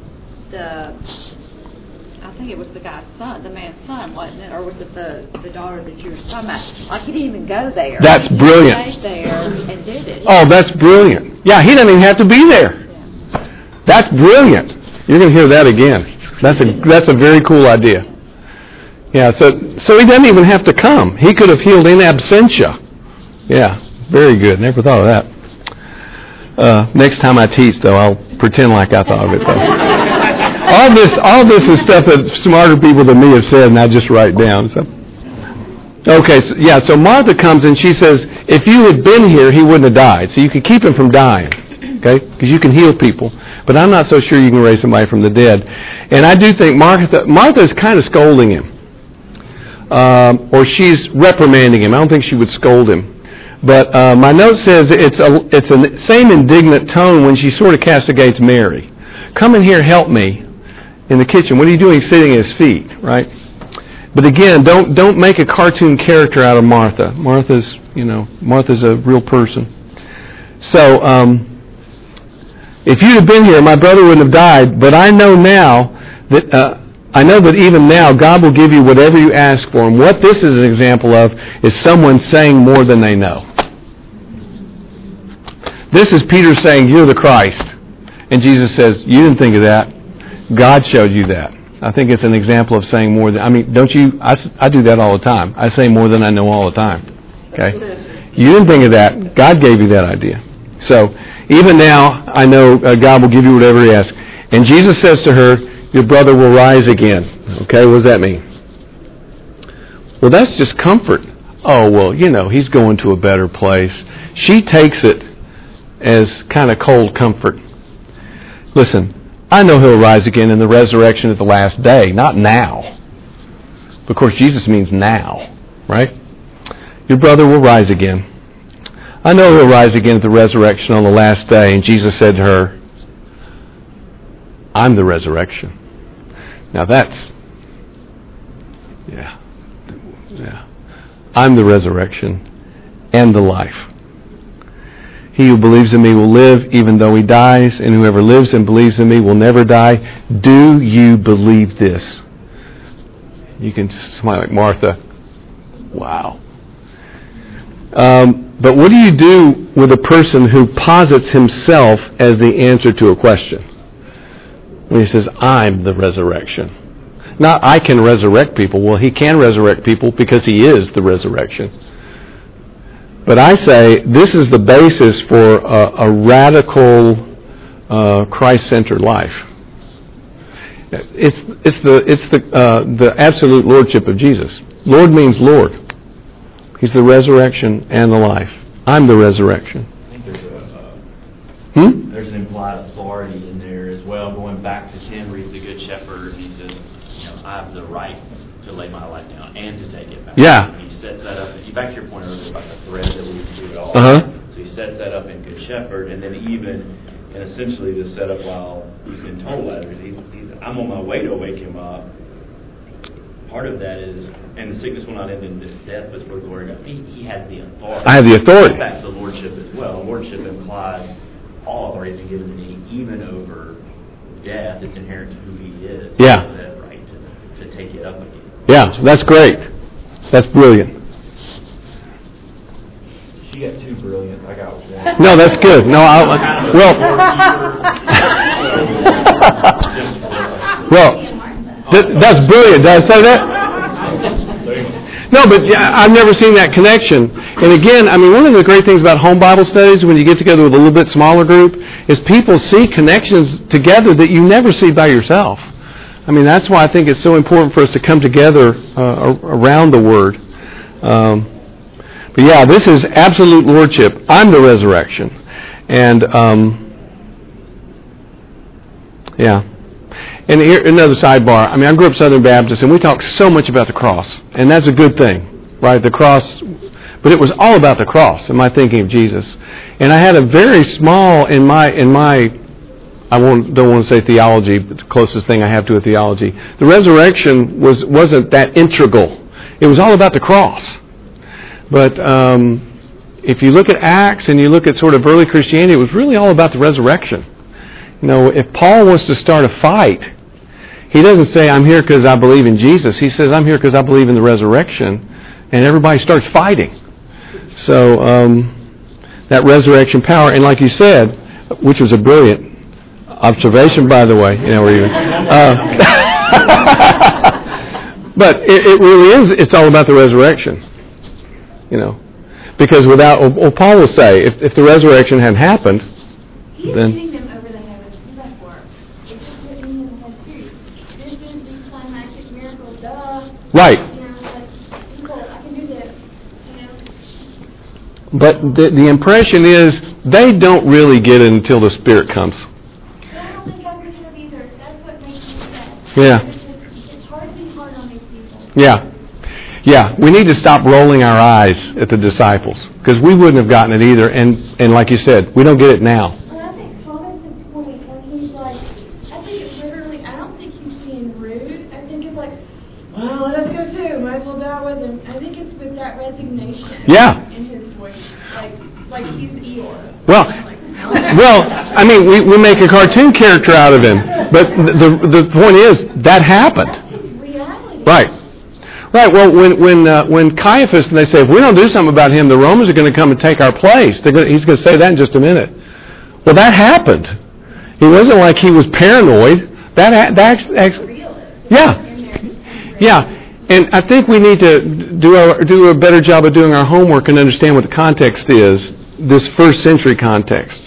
I think it was the guy's son, the man's son, wasn't it? Or was it the daughter that you were talking about? Like, he didn't even go there. That's brilliant. He stayed there and did it. Oh, that's brilliant. Yeah, he doesn't even have to be there. Yeah. That's brilliant. You're going to hear that again. That's a very cool idea. Yeah, so he doesn't even have to come. He could have healed in absentia. Yeah, very good. Never thought of that. Next time I teach, though, I'll pretend like I thought of it, though. All this is stuff that smarter people than me have said, and I just write down. So, okay, so Martha comes and she says, if you had been here, he wouldn't have died. So you can keep him from dying, okay? Because you can heal people. But I'm not so sure you can raise somebody from the dead. And I do think Martha is kind of scolding him. Or she's reprimanding him. I don't think she would scold him. But my note says it's the same indignant tone when she sort of castigates Mary. Come in here, help me in the kitchen. What are you doing sitting at his feet, right? But again, don't make a cartoon character out of Martha. Martha's a real person. So, if you'd have been here, my brother wouldn't have died. But I know now that even now, God will give you whatever you ask for. And what this is an example of is someone saying more than they know. This is Peter saying, you're the Christ. And Jesus says, you didn't think of that. God showed you that. I think it's an example of saying more than, don't you, I do that all the time. I say more than I know all the time. Okay? You didn't think of that. God gave you that idea. So, even now, I know God will give you whatever He asks. And Jesus says to her, your brother will rise again. Okay, what does that mean? Well, that's just comfort. Oh, well, he's going to a better place. She takes it as kind of cold comfort. Listen, I know he'll rise again in the resurrection at the last day, not now. Of course, Jesus means now, right? Your brother will rise again. I know he'll rise again at the resurrection on the last day. And Jesus said to her, I'm the resurrection. Now that's, yeah. I'm the resurrection and the life. He who believes in me will live even though he dies, and whoever lives and believes in me will never die. Do you believe this? You can smile like Martha. Wow. But what do you do with a person who posits himself as the answer to a question? When he says, I'm the resurrection. Not, I can resurrect people. Well, he can resurrect people because he is the resurrection. But I say this is the basis for a radical Christ-centered life. It's the absolute lordship of Jesus. Lord means Lord. He's the resurrection and the life. I'm the resurrection. I think there's an implied authority in there as well. Going back to Tim, he's the good shepherd, and he says, I have the right to lay my life down and to take it back. Yeah. And he sets that up. Back to your point earlier about the thread that we do it all. Uh-huh. So he sets that up in Good Shepherd, and then and essentially the setup while he's in total letters. I'm on my way to wake him up. Part of that is, and the sickness will not end in death, but for the glory of God. He has the authority. I have the authority. That's the lordship as well. Lordship implies all authority is given to me, even over death. It's inherent to who he is. Yeah. He has that right to take it up again. Yeah, that's great. That's brilliant. You got two brilliant. I got one. No, that's good. No, that's brilliant. Did I say that? No, but I've never seen that connection. And again, I mean, one of the great things about home Bible studies, when you get together with a little bit smaller group, is people see connections together that you never see by yourself. I mean, that's why I think it's so important for us to come together around the Word. But yeah, this is absolute lordship. I'm the resurrection. And, yeah. And here, another sidebar. I mean, I grew up Southern Baptist, and we talk so much about the cross. And that's a good thing, right? The cross. But it was all about the cross in my thinking of Jesus. And I had a very small, in my I don't want to say theology, but the closest thing I have to a theology. The resurrection wasn't that integral. It was all about the cross. But if you look at Acts and you look at sort of early Christianity, it was really all about the resurrection. You know, if Paul wants to start a fight, he doesn't say, I'm here because I believe in Jesus. He says, I'm here because I believe in the resurrection. And everybody starts fighting. So that resurrection power, and like you said, which was a brilliant observation, by the way, you know, or even, but it really is. It's all about the resurrection, you know, because without, well, Paul will say, if the resurrection hadn't happened, then them over the heavens before. It's just what in has too. This is these climactic miracles, right. You know, like people, I can do this. You know. But the impression is they don't really get it until the Spirit comes. Yeah. It's hard to be hard on these people. Yeah. Yeah. We need to stop rolling our eyes at the disciples because we wouldn't have gotten it either. And like you said, we don't get it now. Well, I think Thomas' point when he's like, I think it's literally, I don't think he's being rude. I think it's like, well, let us go too. Might as well die with him. I think it's with that resignation. Yeah. In his voice, like he's Eeyore. Well, I mean, we make a cartoon character out of him, but the point is that happened. That's reality. Right. Right. Well, when Caiaphas and they say if we don't do something about him, the Romans are going to come and take our place. He's going to say that in just a minute. Well, that happened. It wasn't like he was paranoid. Yeah. And I think we need to do a better job of doing our homework and understand what the context is. This first century context.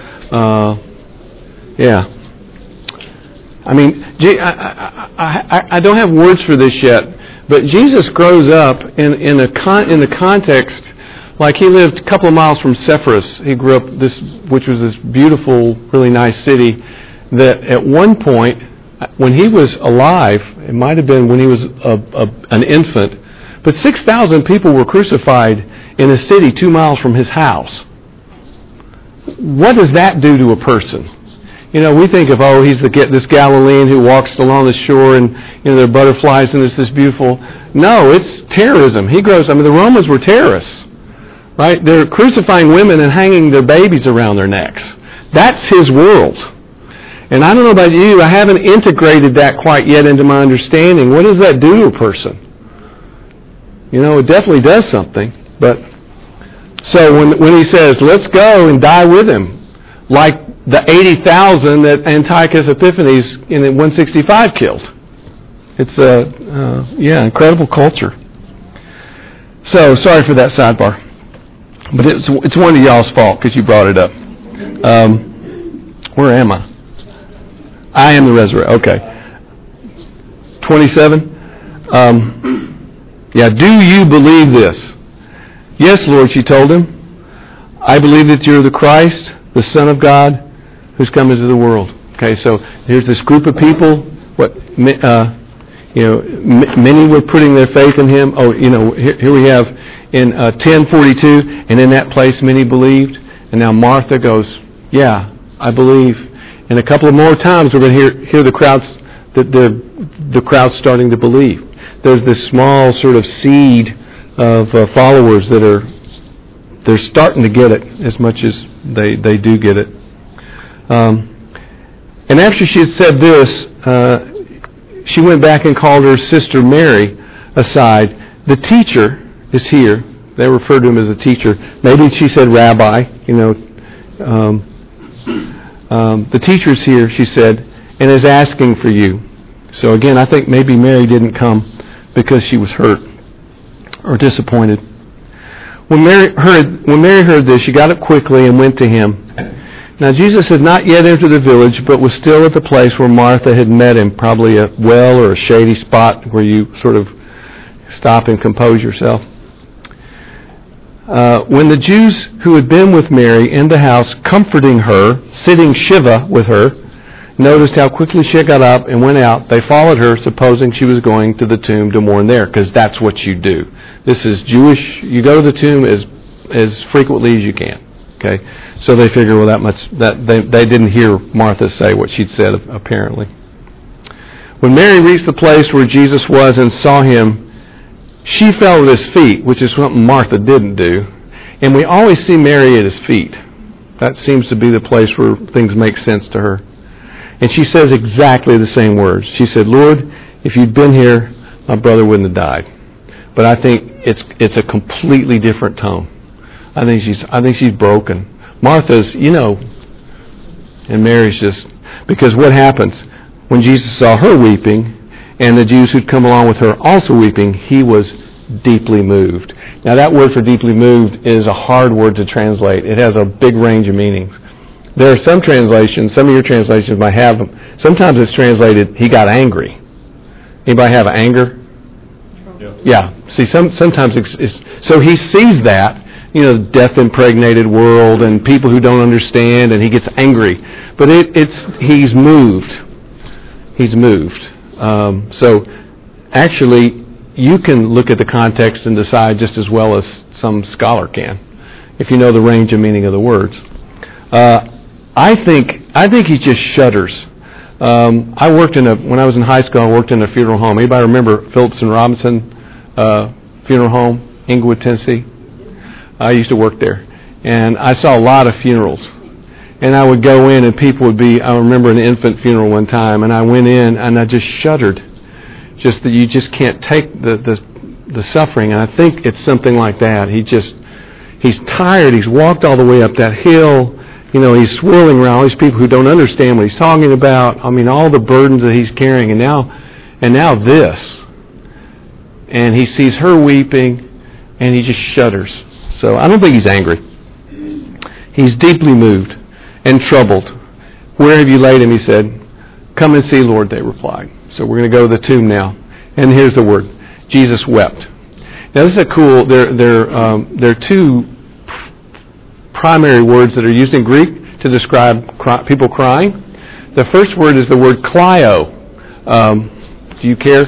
Yeah. I mean, I don't have words for this yet, but Jesus grows up in the context like he lived a couple of miles from Sepphoris. He grew up which was this beautiful, really nice city that at one point, when he was alive, it might have been when he was an infant, but 6,000 people were crucified in a city 2 miles from his house. What does that do to a person? You know, we think of, he's this Galilean who walks along the shore and, you know, there are butterflies and it's this beautiful. No, it's terrorism. The Romans were terrorists, right? They're crucifying women and hanging their babies around their necks. That's his world. And I don't know about you, I haven't integrated that quite yet into my understanding. What does that do to a person? You know, it definitely does something. But so when he says, let's go and die with him, like the 80,000 that Antiochus Epiphanes in 165 killed. It's incredible culture. So, sorry for that sidebar. But it's one of y'all's fault because you brought it up. Where am I? I am the resurrection. Okay. 27. Do you believe this? Yes, Lord, she told him. I believe that you're the Christ, the Son of God, who's come into the world. Okay, so here's this group of people. Many were putting their faith in him. Here we have in 10:42, and in that place many believed. And now Martha goes, yeah, I believe. And a couple of more times we're going to hear the crowds, the crowd starting to believe. There's this small sort of seed of followers they're starting to get it as much as they do get it. And after she had said this, she went back and called her sister Mary aside. The teacher is here. They refer to him as a teacher. Maybe she said rabbi, the teacher's here, she said, and is asking for you. So again, I think maybe Mary didn't come because she was hurt. or disappointed. When Mary heard this, she got up quickly and went to him. Now Jesus had not yet entered the village, but was still at the place where Martha had met him, probably a well or a shady spot where you sort of stop and compose yourself. When the Jews who had been with Mary in the house, comforting her, sitting Shiva with her, noticed how quickly she got up and went out, they followed her, supposing she was going to the tomb to mourn there, because that's what you do. This is Jewish. You go to the tomb as frequently as you can. Okay, so they figure, well, they didn't hear Martha say what she'd said, apparently. When Mary reached the place where Jesus was and saw him, she fell at his feet, which is something Martha didn't do. And we always see Mary at his feet. That seems to be the place where things make sense to her. And she says exactly the same words. She said, Lord, if you'd been here, my brother wouldn't have died. But I think it's a completely different tone. I think she's broken. Martha's, and Mary's just, because what happens when Jesus saw her weeping and the Jews who'd come along with her also weeping, he was deeply moved. Now that word for deeply moved is a hard word to translate. It has a big range of meanings. There are some translations, some of your translations might have them. Sometimes it's translated, he got angry. Anybody have anger? Yeah. See, sometimes so he sees that, death-impregnated world and people who don't understand, and he gets angry. But he's moved. He's moved. So actually, you can look at the context and decide just as well as some scholar can, if you know the range of meaning of the words. I think he just shudders. When I was in high school, I worked in a funeral home. Anybody remember Phillips and Robinson Funeral Home, Inglewood, Tennessee? I used to work there, and I saw a lot of funerals. And I would go in, and people would be. I remember an infant funeral one time, and I went in, and I just shuddered, just that you just can't take the suffering. And I think it's something like that. He's tired. He's walked all the way up that hill. He's swirling around all these people who don't understand what he's talking about. I mean, all the burdens that he's carrying, and now this. And he sees her weeping, and he just shudders. So I don't think he's angry. He's deeply moved and troubled. Where have you laid him? He said. Come and see, Lord, they replied. So we're going to go to the tomb now. And here's the word. Jesus wept. Now this is cool. There are two primary words that are used in Greek to describe people crying. The first word is the word klio. Do you care?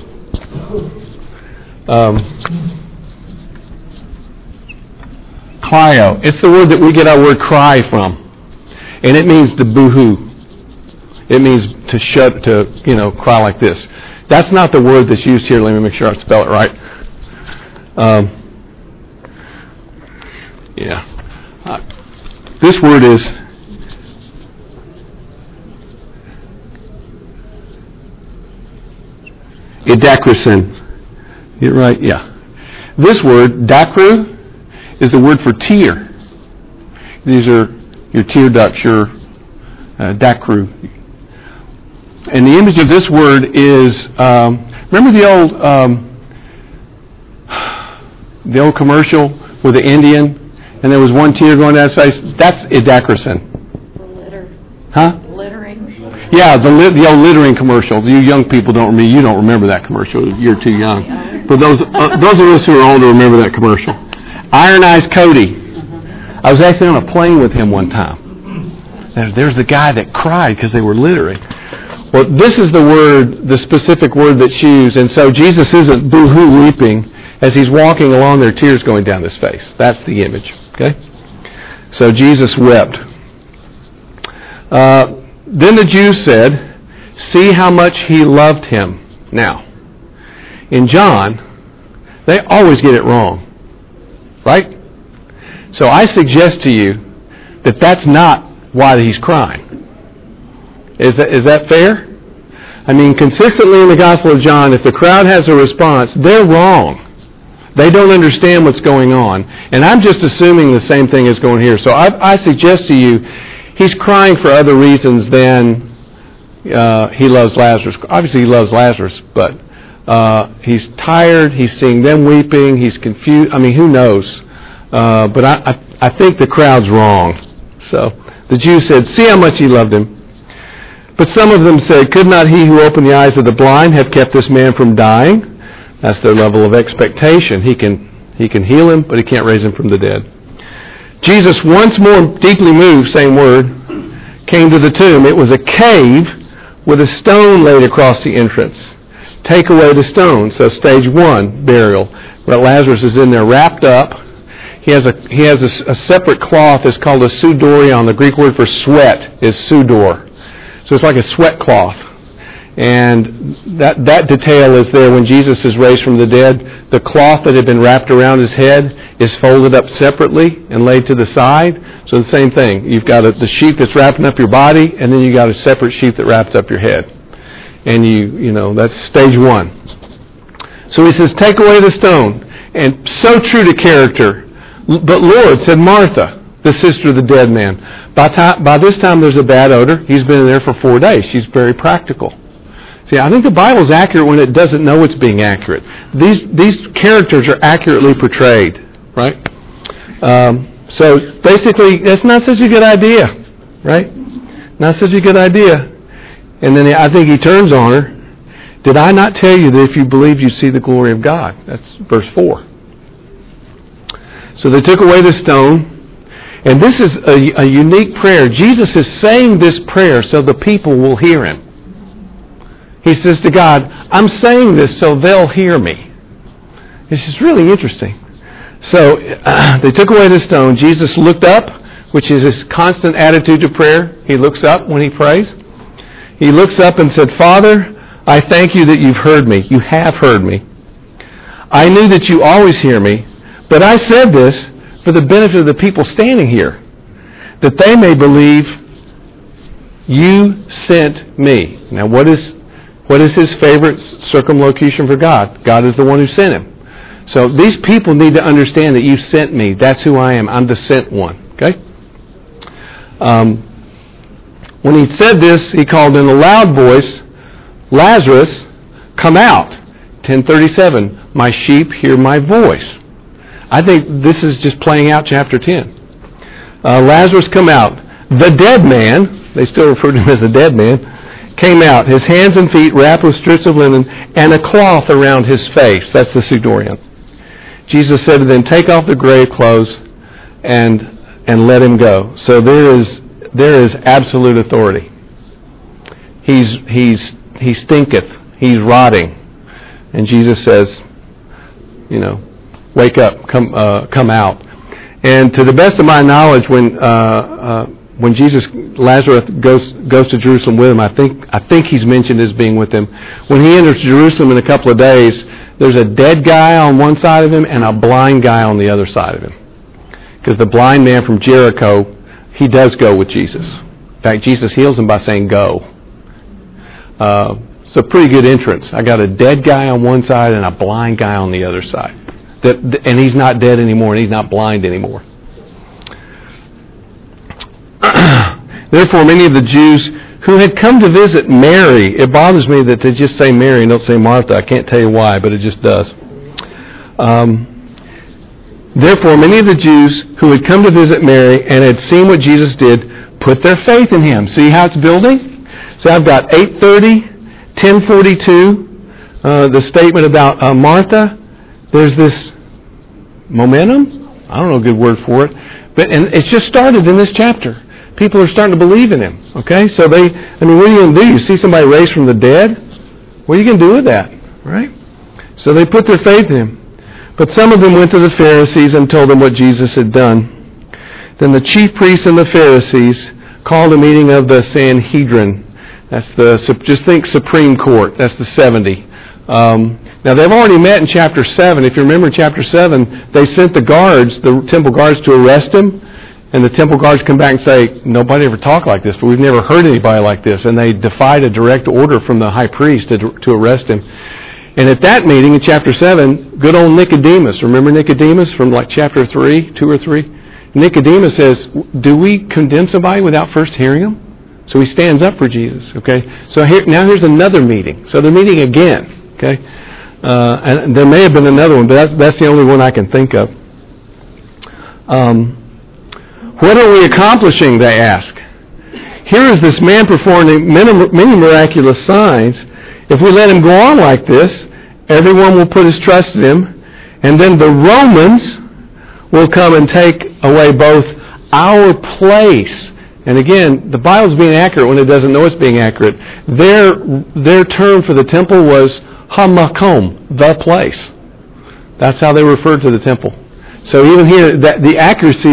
Klio. It's the word that we get our word cry from. And it means to boo-hoo. It means to cry like this. That's not the word that's used here. Let me make sure I spell it right. This word is idakrusin. You're right, yeah. This word, dakru, is the word for tear. These are your tear ducts, your dakru. And the image of this word is, remember the old commercial with the Indian, and there was one tear going down his face? That's idakrusin. The litter. Huh? Littering. Yeah, the old littering commercial. You young people you don't remember that commercial. You're too young. But those of us who are older remember that commercial. Iron Eyes Cody. I was actually on a plane with him one time. There's the guy that cried because they were littering. Well, this is the specific word that's used, and so Jesus isn't boo-hoo weeping as he's walking along, there are tears going down his face. That's the image. Okay? So Jesus wept. Then the Jews said, see how much he loved him. Now, in John, they always get it wrong. Right? So I suggest to you that that's not why he's crying. Is that fair? I mean, consistently in the Gospel of John, if the crowd has a response, they're wrong. They don't understand what's going on. And I'm just assuming the same thing is going here. So I suggest to you, he's crying for other reasons than he loves Lazarus. Obviously he loves Lazarus, but He's tired. He's seeing them weeping. He's confused. I mean, who knows? But I think the crowd's wrong. So the Jews said, "See how much he loved him." But some of them said, "Could not he who opened the eyes of the blind have kept this man from dying?" That's their level of expectation. He can heal him, but he can't raise him from the dead. Jesus, once more deeply moved, same word, came to the tomb. It was a cave with a stone laid across the entrance. Take away the stone. So stage one, burial. Where Lazarus is in there wrapped up. He has a separate cloth. It's called a sudorion. The Greek word for sweat is sudor. So it's like a sweat cloth. And that detail is there when Jesus is raised from the dead. The cloth that had been wrapped around his head is folded up separately and laid to the side. So the same thing. You've got the sheet that's wrapping up your body, and then you got a separate sheet that wraps up your head. And you know, that's stage one. So he says, "Take away the stone." And so true to character. "But Lord," said Martha, the sister of the dead man, by this time there's a bad odor. He's been in there for 4 days. She's very practical. See, I think the Bible's accurate when it doesn't know it's being accurate. These characters are accurately portrayed, right? So basically, that's not such a good idea, right? Not such a good idea. And then I think he turns on her. "Did I not tell you that if you believe you see the glory of God?" That's verse 4. So they took away the stone. And this is a unique prayer. Jesus is saying this prayer so the people will hear him. He says to God, "I'm saying this so they'll hear me." This is really interesting. So they took away the stone. Jesus looked up, which is his constant attitude to prayer. He looks up when he prays. He looks up and said, "Father, I thank you that you've heard me. You have heard me. I knew that you always hear me, but I said this for the benefit of the people standing here, that they may believe you sent me." Now, what is his favorite circumlocution for God? God is the one who sent him. So these people need to understand that you sent me. That's who I am. I'm the sent one. Okay? When he said this, he called in a loud voice, "Lazarus, come out." 10:37, "My sheep hear my voice." I think this is just playing out chapter 10. Lazarus, come out. The dead man, they still refer to him as the dead man, came out, his hands and feet wrapped with strips of linen and a cloth around his face. That's the sudorion. Jesus said to them, "Take off the grave clothes and let him go." So there is absolute authority. He stinketh. He's rotting. And Jesus says, "Wake up, come out." And to the best of my knowledge, when Lazarus goes to Jerusalem with him, I think he's mentioned as being with him. When he enters Jerusalem in a couple of days, there's a dead guy on one side of him and a blind guy on the other side of him. Because the blind man from Jericho, he does go with Jesus. In fact, Jesus heals him by saying, "Go." It's a pretty good entrance. I got a dead guy on one side and a blind guy on the other side. And he's not dead anymore, and he's not blind anymore. Therefore, many of the Jews who had come to visit Mary, it bothers me that they just say Mary and don't say Martha. I can't tell you why, but it just does. Therefore, many of the Jews who had come to visit Mary and had seen what Jesus did put their faith in him. See how it's building? So I've got 8:30, 10:42, the statement about Martha. There's this momentum. I don't know a good word for it. And it's just started in this chapter. People are starting to believe in him. Okay? So what are you going to do? You see somebody raised from the dead? What are you going to do with that? Right? So they put their faith in him. But some of them went to the Pharisees and told them what Jesus had done. Then the chief priests and the Pharisees called a meeting of the Sanhedrin. Just think Supreme Court. That's the 70. Now, they've already met in chapter 7. If you remember in chapter 7, they sent the temple guards to arrest him. And the temple guards come back and say, "Nobody ever talked like this, but we've never heard anybody like this." And they defied a direct order from the high priest to arrest him. And at that meeting in chapter 7, good old Nicodemus, remember Nicodemus from like chapter 3, 2 or 3? Nicodemus says, "Do we condemn somebody without first hearing him?" So he stands up for Jesus, okay? So here's another meeting. So they're meeting again, okay? And there may have been another one, but that's the only one I can think of. What are we accomplishing, they ask. Here is this man performing many miraculous signs. If we let him go on like this, everyone will put his trust in him, and then the Romans will come and take away both our place. And again, the Bible's being accurate when it doesn't know it's being accurate. Their term for the temple was hamakom, the place. That's how they referred to the temple. So even here, the accuracy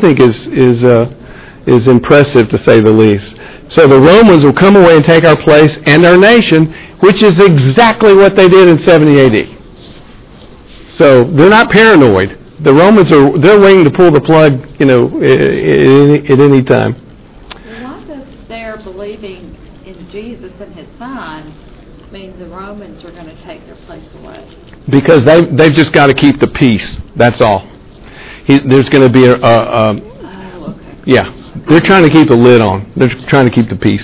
is impressive, to say the least. So the Romans will come away and take our place and our nation, which is exactly what they did in 70 AD. So they're not paranoid. The Romans they're waiting to pull the plug, at any time. Why does their believing in Jesus and His Son mean the Romans are going to take their place away? Because they've just got to keep the peace. That's all. There's going to be okay. Yeah. They're trying to keep the lid on. They're trying to keep the peace.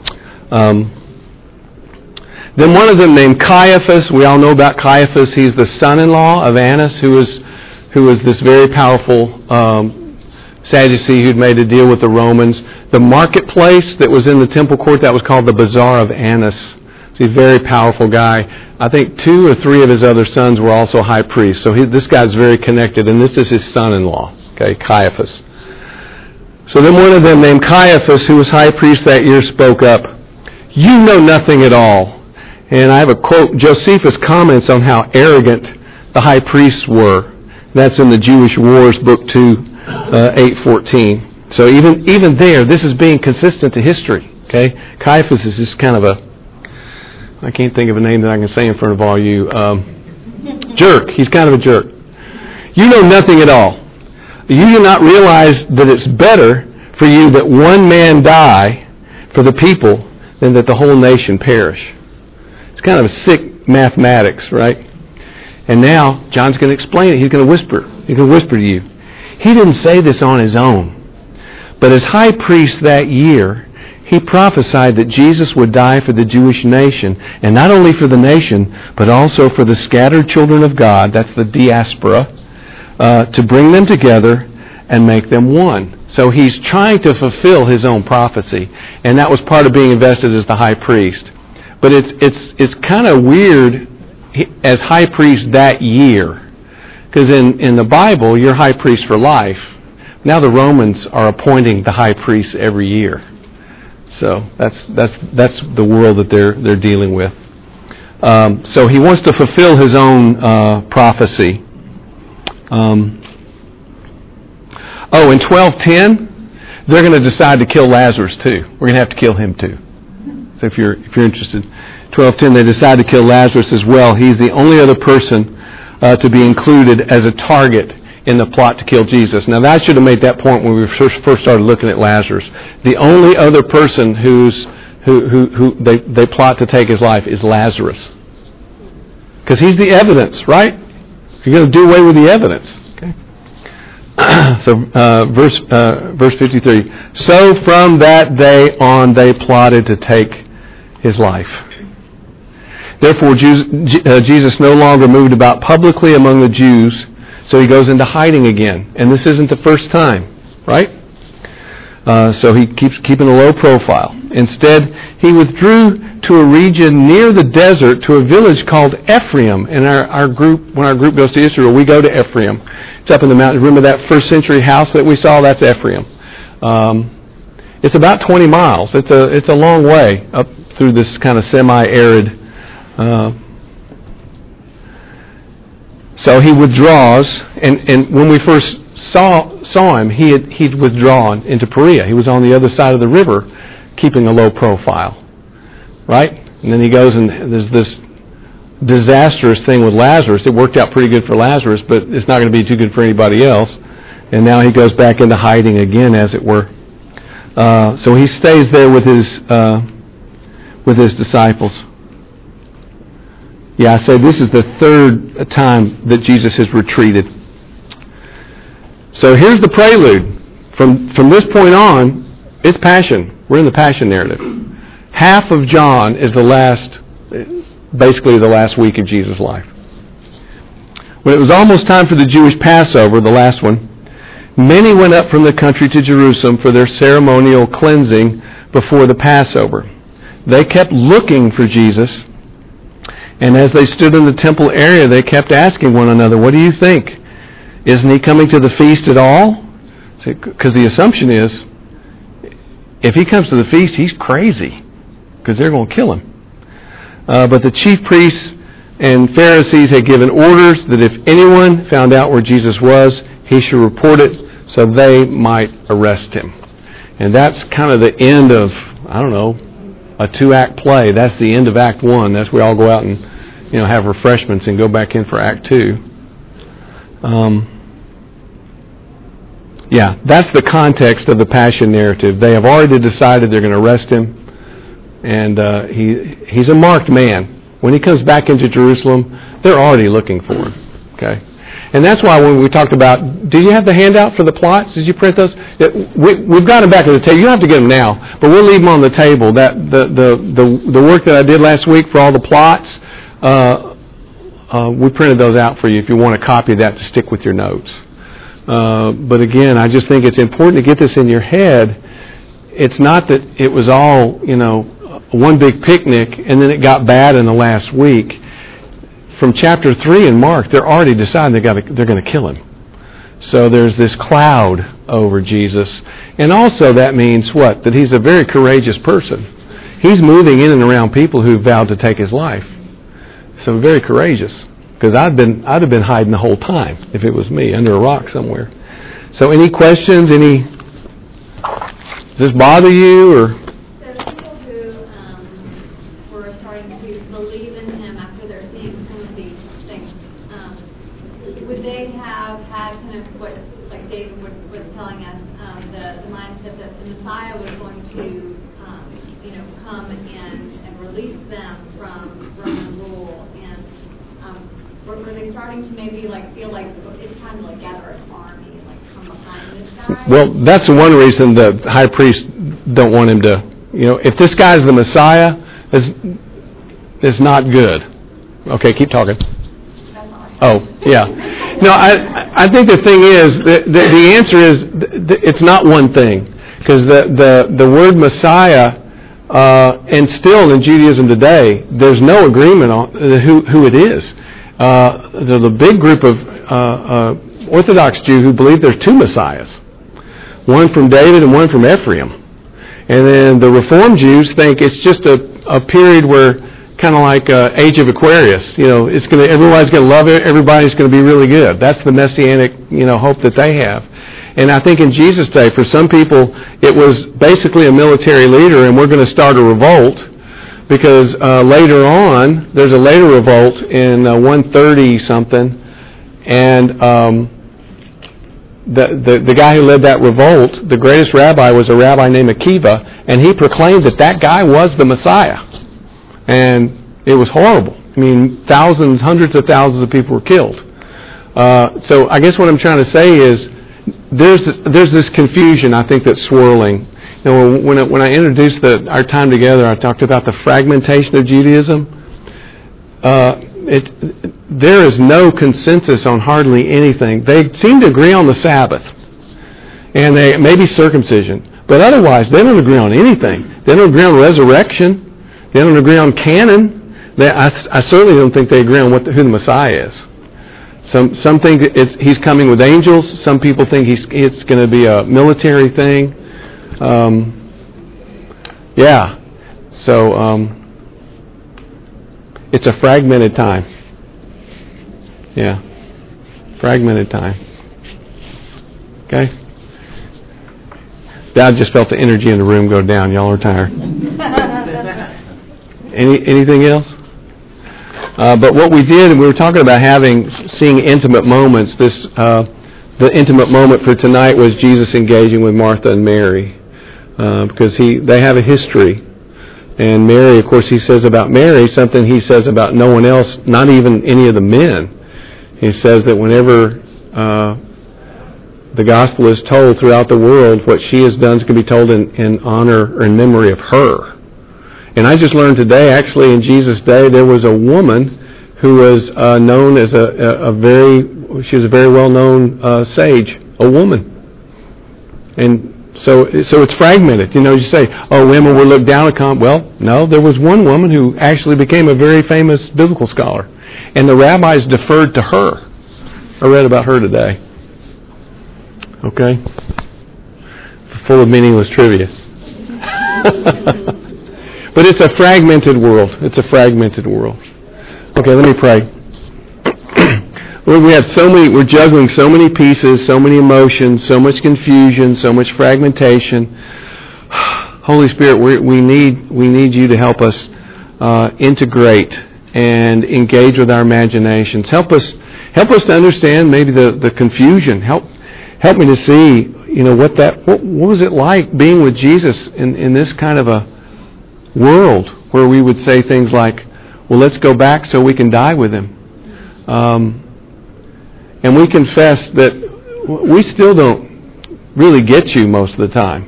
Then one of them named Caiaphas. We all know about Caiaphas. He's the son-in-law of Annas, who was this very powerful Sadducee who'd made a deal with the Romans. The marketplace that was in the temple court, that was called the Bazaar of Annas. He's a very powerful guy. I think 2 or 3 of his other sons were also high priests. So this guy's very connected, and this is his son-in-law, Caiaphas. So then one of them named Caiaphas, who was high priest that year, spoke up. You know nothing at all. And I have a quote. Josephus comments on how arrogant the high priests were. That's in the Jewish Wars, Book 2, 8:14. So even there, this is being consistent to history. Okay, Caiaphas is just kind of I can't think of a name that I can say in front of all you. Jerk. He's kind of a jerk. You know nothing at all. You do not realize that it's better for you that one man die for the people than that the whole nation perish. It's kind of a sick mathematics, right? And now, John's going to explain it. He's going to whisper. He's going to whisper to you. He didn't say this on his own. But as high priest that year, he prophesied that Jesus would die for the Jewish nation, and not only for the nation, but also for the scattered children of God, that's the diaspora, to bring them together and make them one. So he's trying to fulfill his own prophecy, and that was part of being invested as the high priest. But it's kind of weird as high priest that year, because in the Bible you're high priest for life. Now the Romans are appointing the high priest every year. So that's the world that they're dealing with. So he wants to fulfill his own prophecy. In 12:10, they're going to decide to kill Lazarus too. We're going to have to kill him too. So if you're interested, 12:10, they decide to kill Lazarus as well. He's the only other person to be included as a target in the plot to kill Jesus. Now, I should have made that point when we first started looking at Lazarus. The only other person who they plot to take his life is Lazarus, because he's the evidence, right? You're going to do away with the evidence. Okay. So, verse 53. So from that day on, they plotted to take his life. Therefore, Jesus no longer moved about publicly among the Jews. So he goes into hiding again. And this isn't the first time, right? So he keeps keeping a low profile. Instead, he withdrew to a region near the desert, to a village called Ephraim. And our group, when our group goes to Israel, we go to Ephraim. It's up in the mountains. Remember that first century house that we saw? That's Ephraim. It's about 20 miles. It's a long way up through this kind of semi-arid. So he withdraws, and when we first saw him, he'd withdrawn into Perea. He was on the other side of the river, keeping a low profile, right? And then he goes, and there's this disastrous thing with Lazarus. It worked out pretty good for Lazarus, but it's not going to be too good for anybody else. And now he goes back into hiding again, as it were. So he stays there with his disciples. Yeah, I say this is the third time that Jesus has retreated. So here's the prelude. From this point on, it's passion. We're in the passion narrative. Half of John is basically the last week of Jesus' life. When it was almost time for the Jewish Passover, the last one, many went up from the country to Jerusalem for their ceremonial cleansing before the Passover. They kept looking for Jesus, and as they stood in the temple area, they kept asking one another, "What do you think? Isn't he coming to the feast at all?" Because the assumption is, if he comes to the feast, he's crazy, because they're going to kill him. But the chief priests and Pharisees had given orders that if anyone found out where Jesus was, he should report it so they might arrest him. And that's kind of the end of, a 2-act play. That's the end of Act 1. That's where we all go out and, have refreshments and go back in for Act 2. That's the context of the Passion narrative. They have already decided they're going to arrest him, and he's a marked man. When he comes back into Jerusalem, they're already looking for him. Okay, and that's why when we talked about, did you have the handout for the plots? Did you print those? We've got them back on the table. You don't have to get them now, but we'll leave them on the table. That the work that I did last week for all the plots, we printed those out for you if you want a copy of that to stick with your notes. But again, I just think it's important to get this in your head. It's not that it was all, one big picnic and then it got bad in the last week. From chapter 3 in Mark, they're already deciding they're going to kill him. So there's this cloud over Jesus. And also that means what? That he's a very courageous person. He's moving in and around people who vowed to take his life. So very courageous. Because I'd have been hiding the whole time if it was me, under a rock somewhere. So any questions? Does this bother you? Or There's people who were starting to believe in him after they're seeing some of these things. Would they have had kind of what, like David was telling us, the mindset that the Messiah was going to, come and release them from Roman rule? Were they starting to maybe feel like it's time to gather an army and come behind this guy? Well, that's the one reason the high priest don't want him to. If this guy's the Messiah, it's not good. Okay, keep talking. Oh, yeah. No, I think the thing is the answer is it's not one thing, because the word Messiah. And still in Judaism today, there's no agreement on who it is. There's a big group of Orthodox Jews who believe there's 2 Messiahs, one from David and one from Ephraim. And then the Reformed Jews think it's just a period where, kind of like Age of Aquarius, everybody's going to love it, everybody's going to be really good. That's the messianic, hope that they have. And I think in Jesus' day, for some people, it was basically a military leader, and we're going to start a revolt, because later on, there's a later revolt in 130-something, and the guy who led that revolt, the greatest rabbi, was a rabbi named Akiva, and he proclaimed that guy was the Messiah. And it was horrible. I mean, hundreds of thousands of people were killed. So I guess what I'm trying to say is, there's this confusion, I think, that's swirling. When I introduced our time together, I talked about the fragmentation of Judaism. There is no consensus on hardly anything. They seem to agree on the Sabbath, and maybe circumcision, but otherwise they don't agree on anything. They don't agree on resurrection. They don't agree on canon. I certainly don't think they agree on who the Messiah is. Some think he's coming with angels. Some people think it's going to be a military thing. So it's a fragmented time. Yeah, fragmented time. Okay. I just felt the energy in the room go down. Y'all are tired. Anything else? But what we did, and we were talking about seeing intimate moments. The intimate moment for tonight was Jesus engaging with Martha and Mary, because they have a history. And Mary, of course, he says about Mary something he says about no one else, not even any of the men. He says that whenever the gospel is told throughout the world, what she has done can be told in honor or in memory of her. And I just learned today, actually, in Jesus' day, there was a woman who was known as she was a very well-known sage, a woman. And so it's fragmented. You say, oh, women were looked down upon. Well, no, there was one woman who actually became a very famous biblical scholar. And the rabbis deferred to her. I read about her today. Okay? Full of meaningless trivia. But it's a fragmented world. It's a fragmented world. Okay, let me pray. Lord, we're juggling so many pieces, so many emotions, so much confusion, so much fragmentation. Holy Spirit, we need you to help us integrate and engage with our imaginations. Help us to understand maybe the confusion. Help me to see, what was it like being with Jesus in this kind of a world where we would say things like, well, let's go back so we can die with him. And we confess that we still don't really get you most of the time.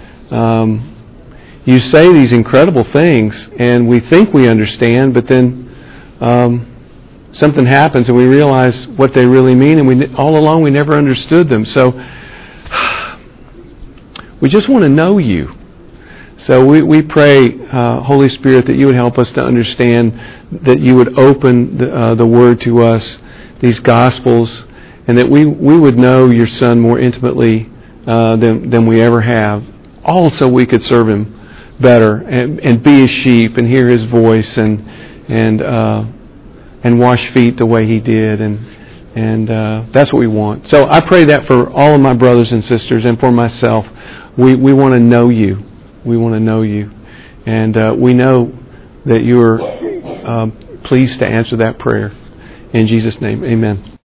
You say these incredible things, and we think we understand, but then something happens and we realize what they really mean, and all along we never understood them. So we just want to know you. So we pray, Holy Spirit, that you would help us to understand, that you would open the Word to us, these Gospels, and that we would know your Son more intimately than we ever have. Also, we could serve him better and be his sheep and hear his voice and wash feet the way he did, and that's what we want. So I pray that for all of my brothers and sisters and for myself. We want to know you. We want to know you, and we know that you are pleased to answer that prayer. In Jesus' name, amen.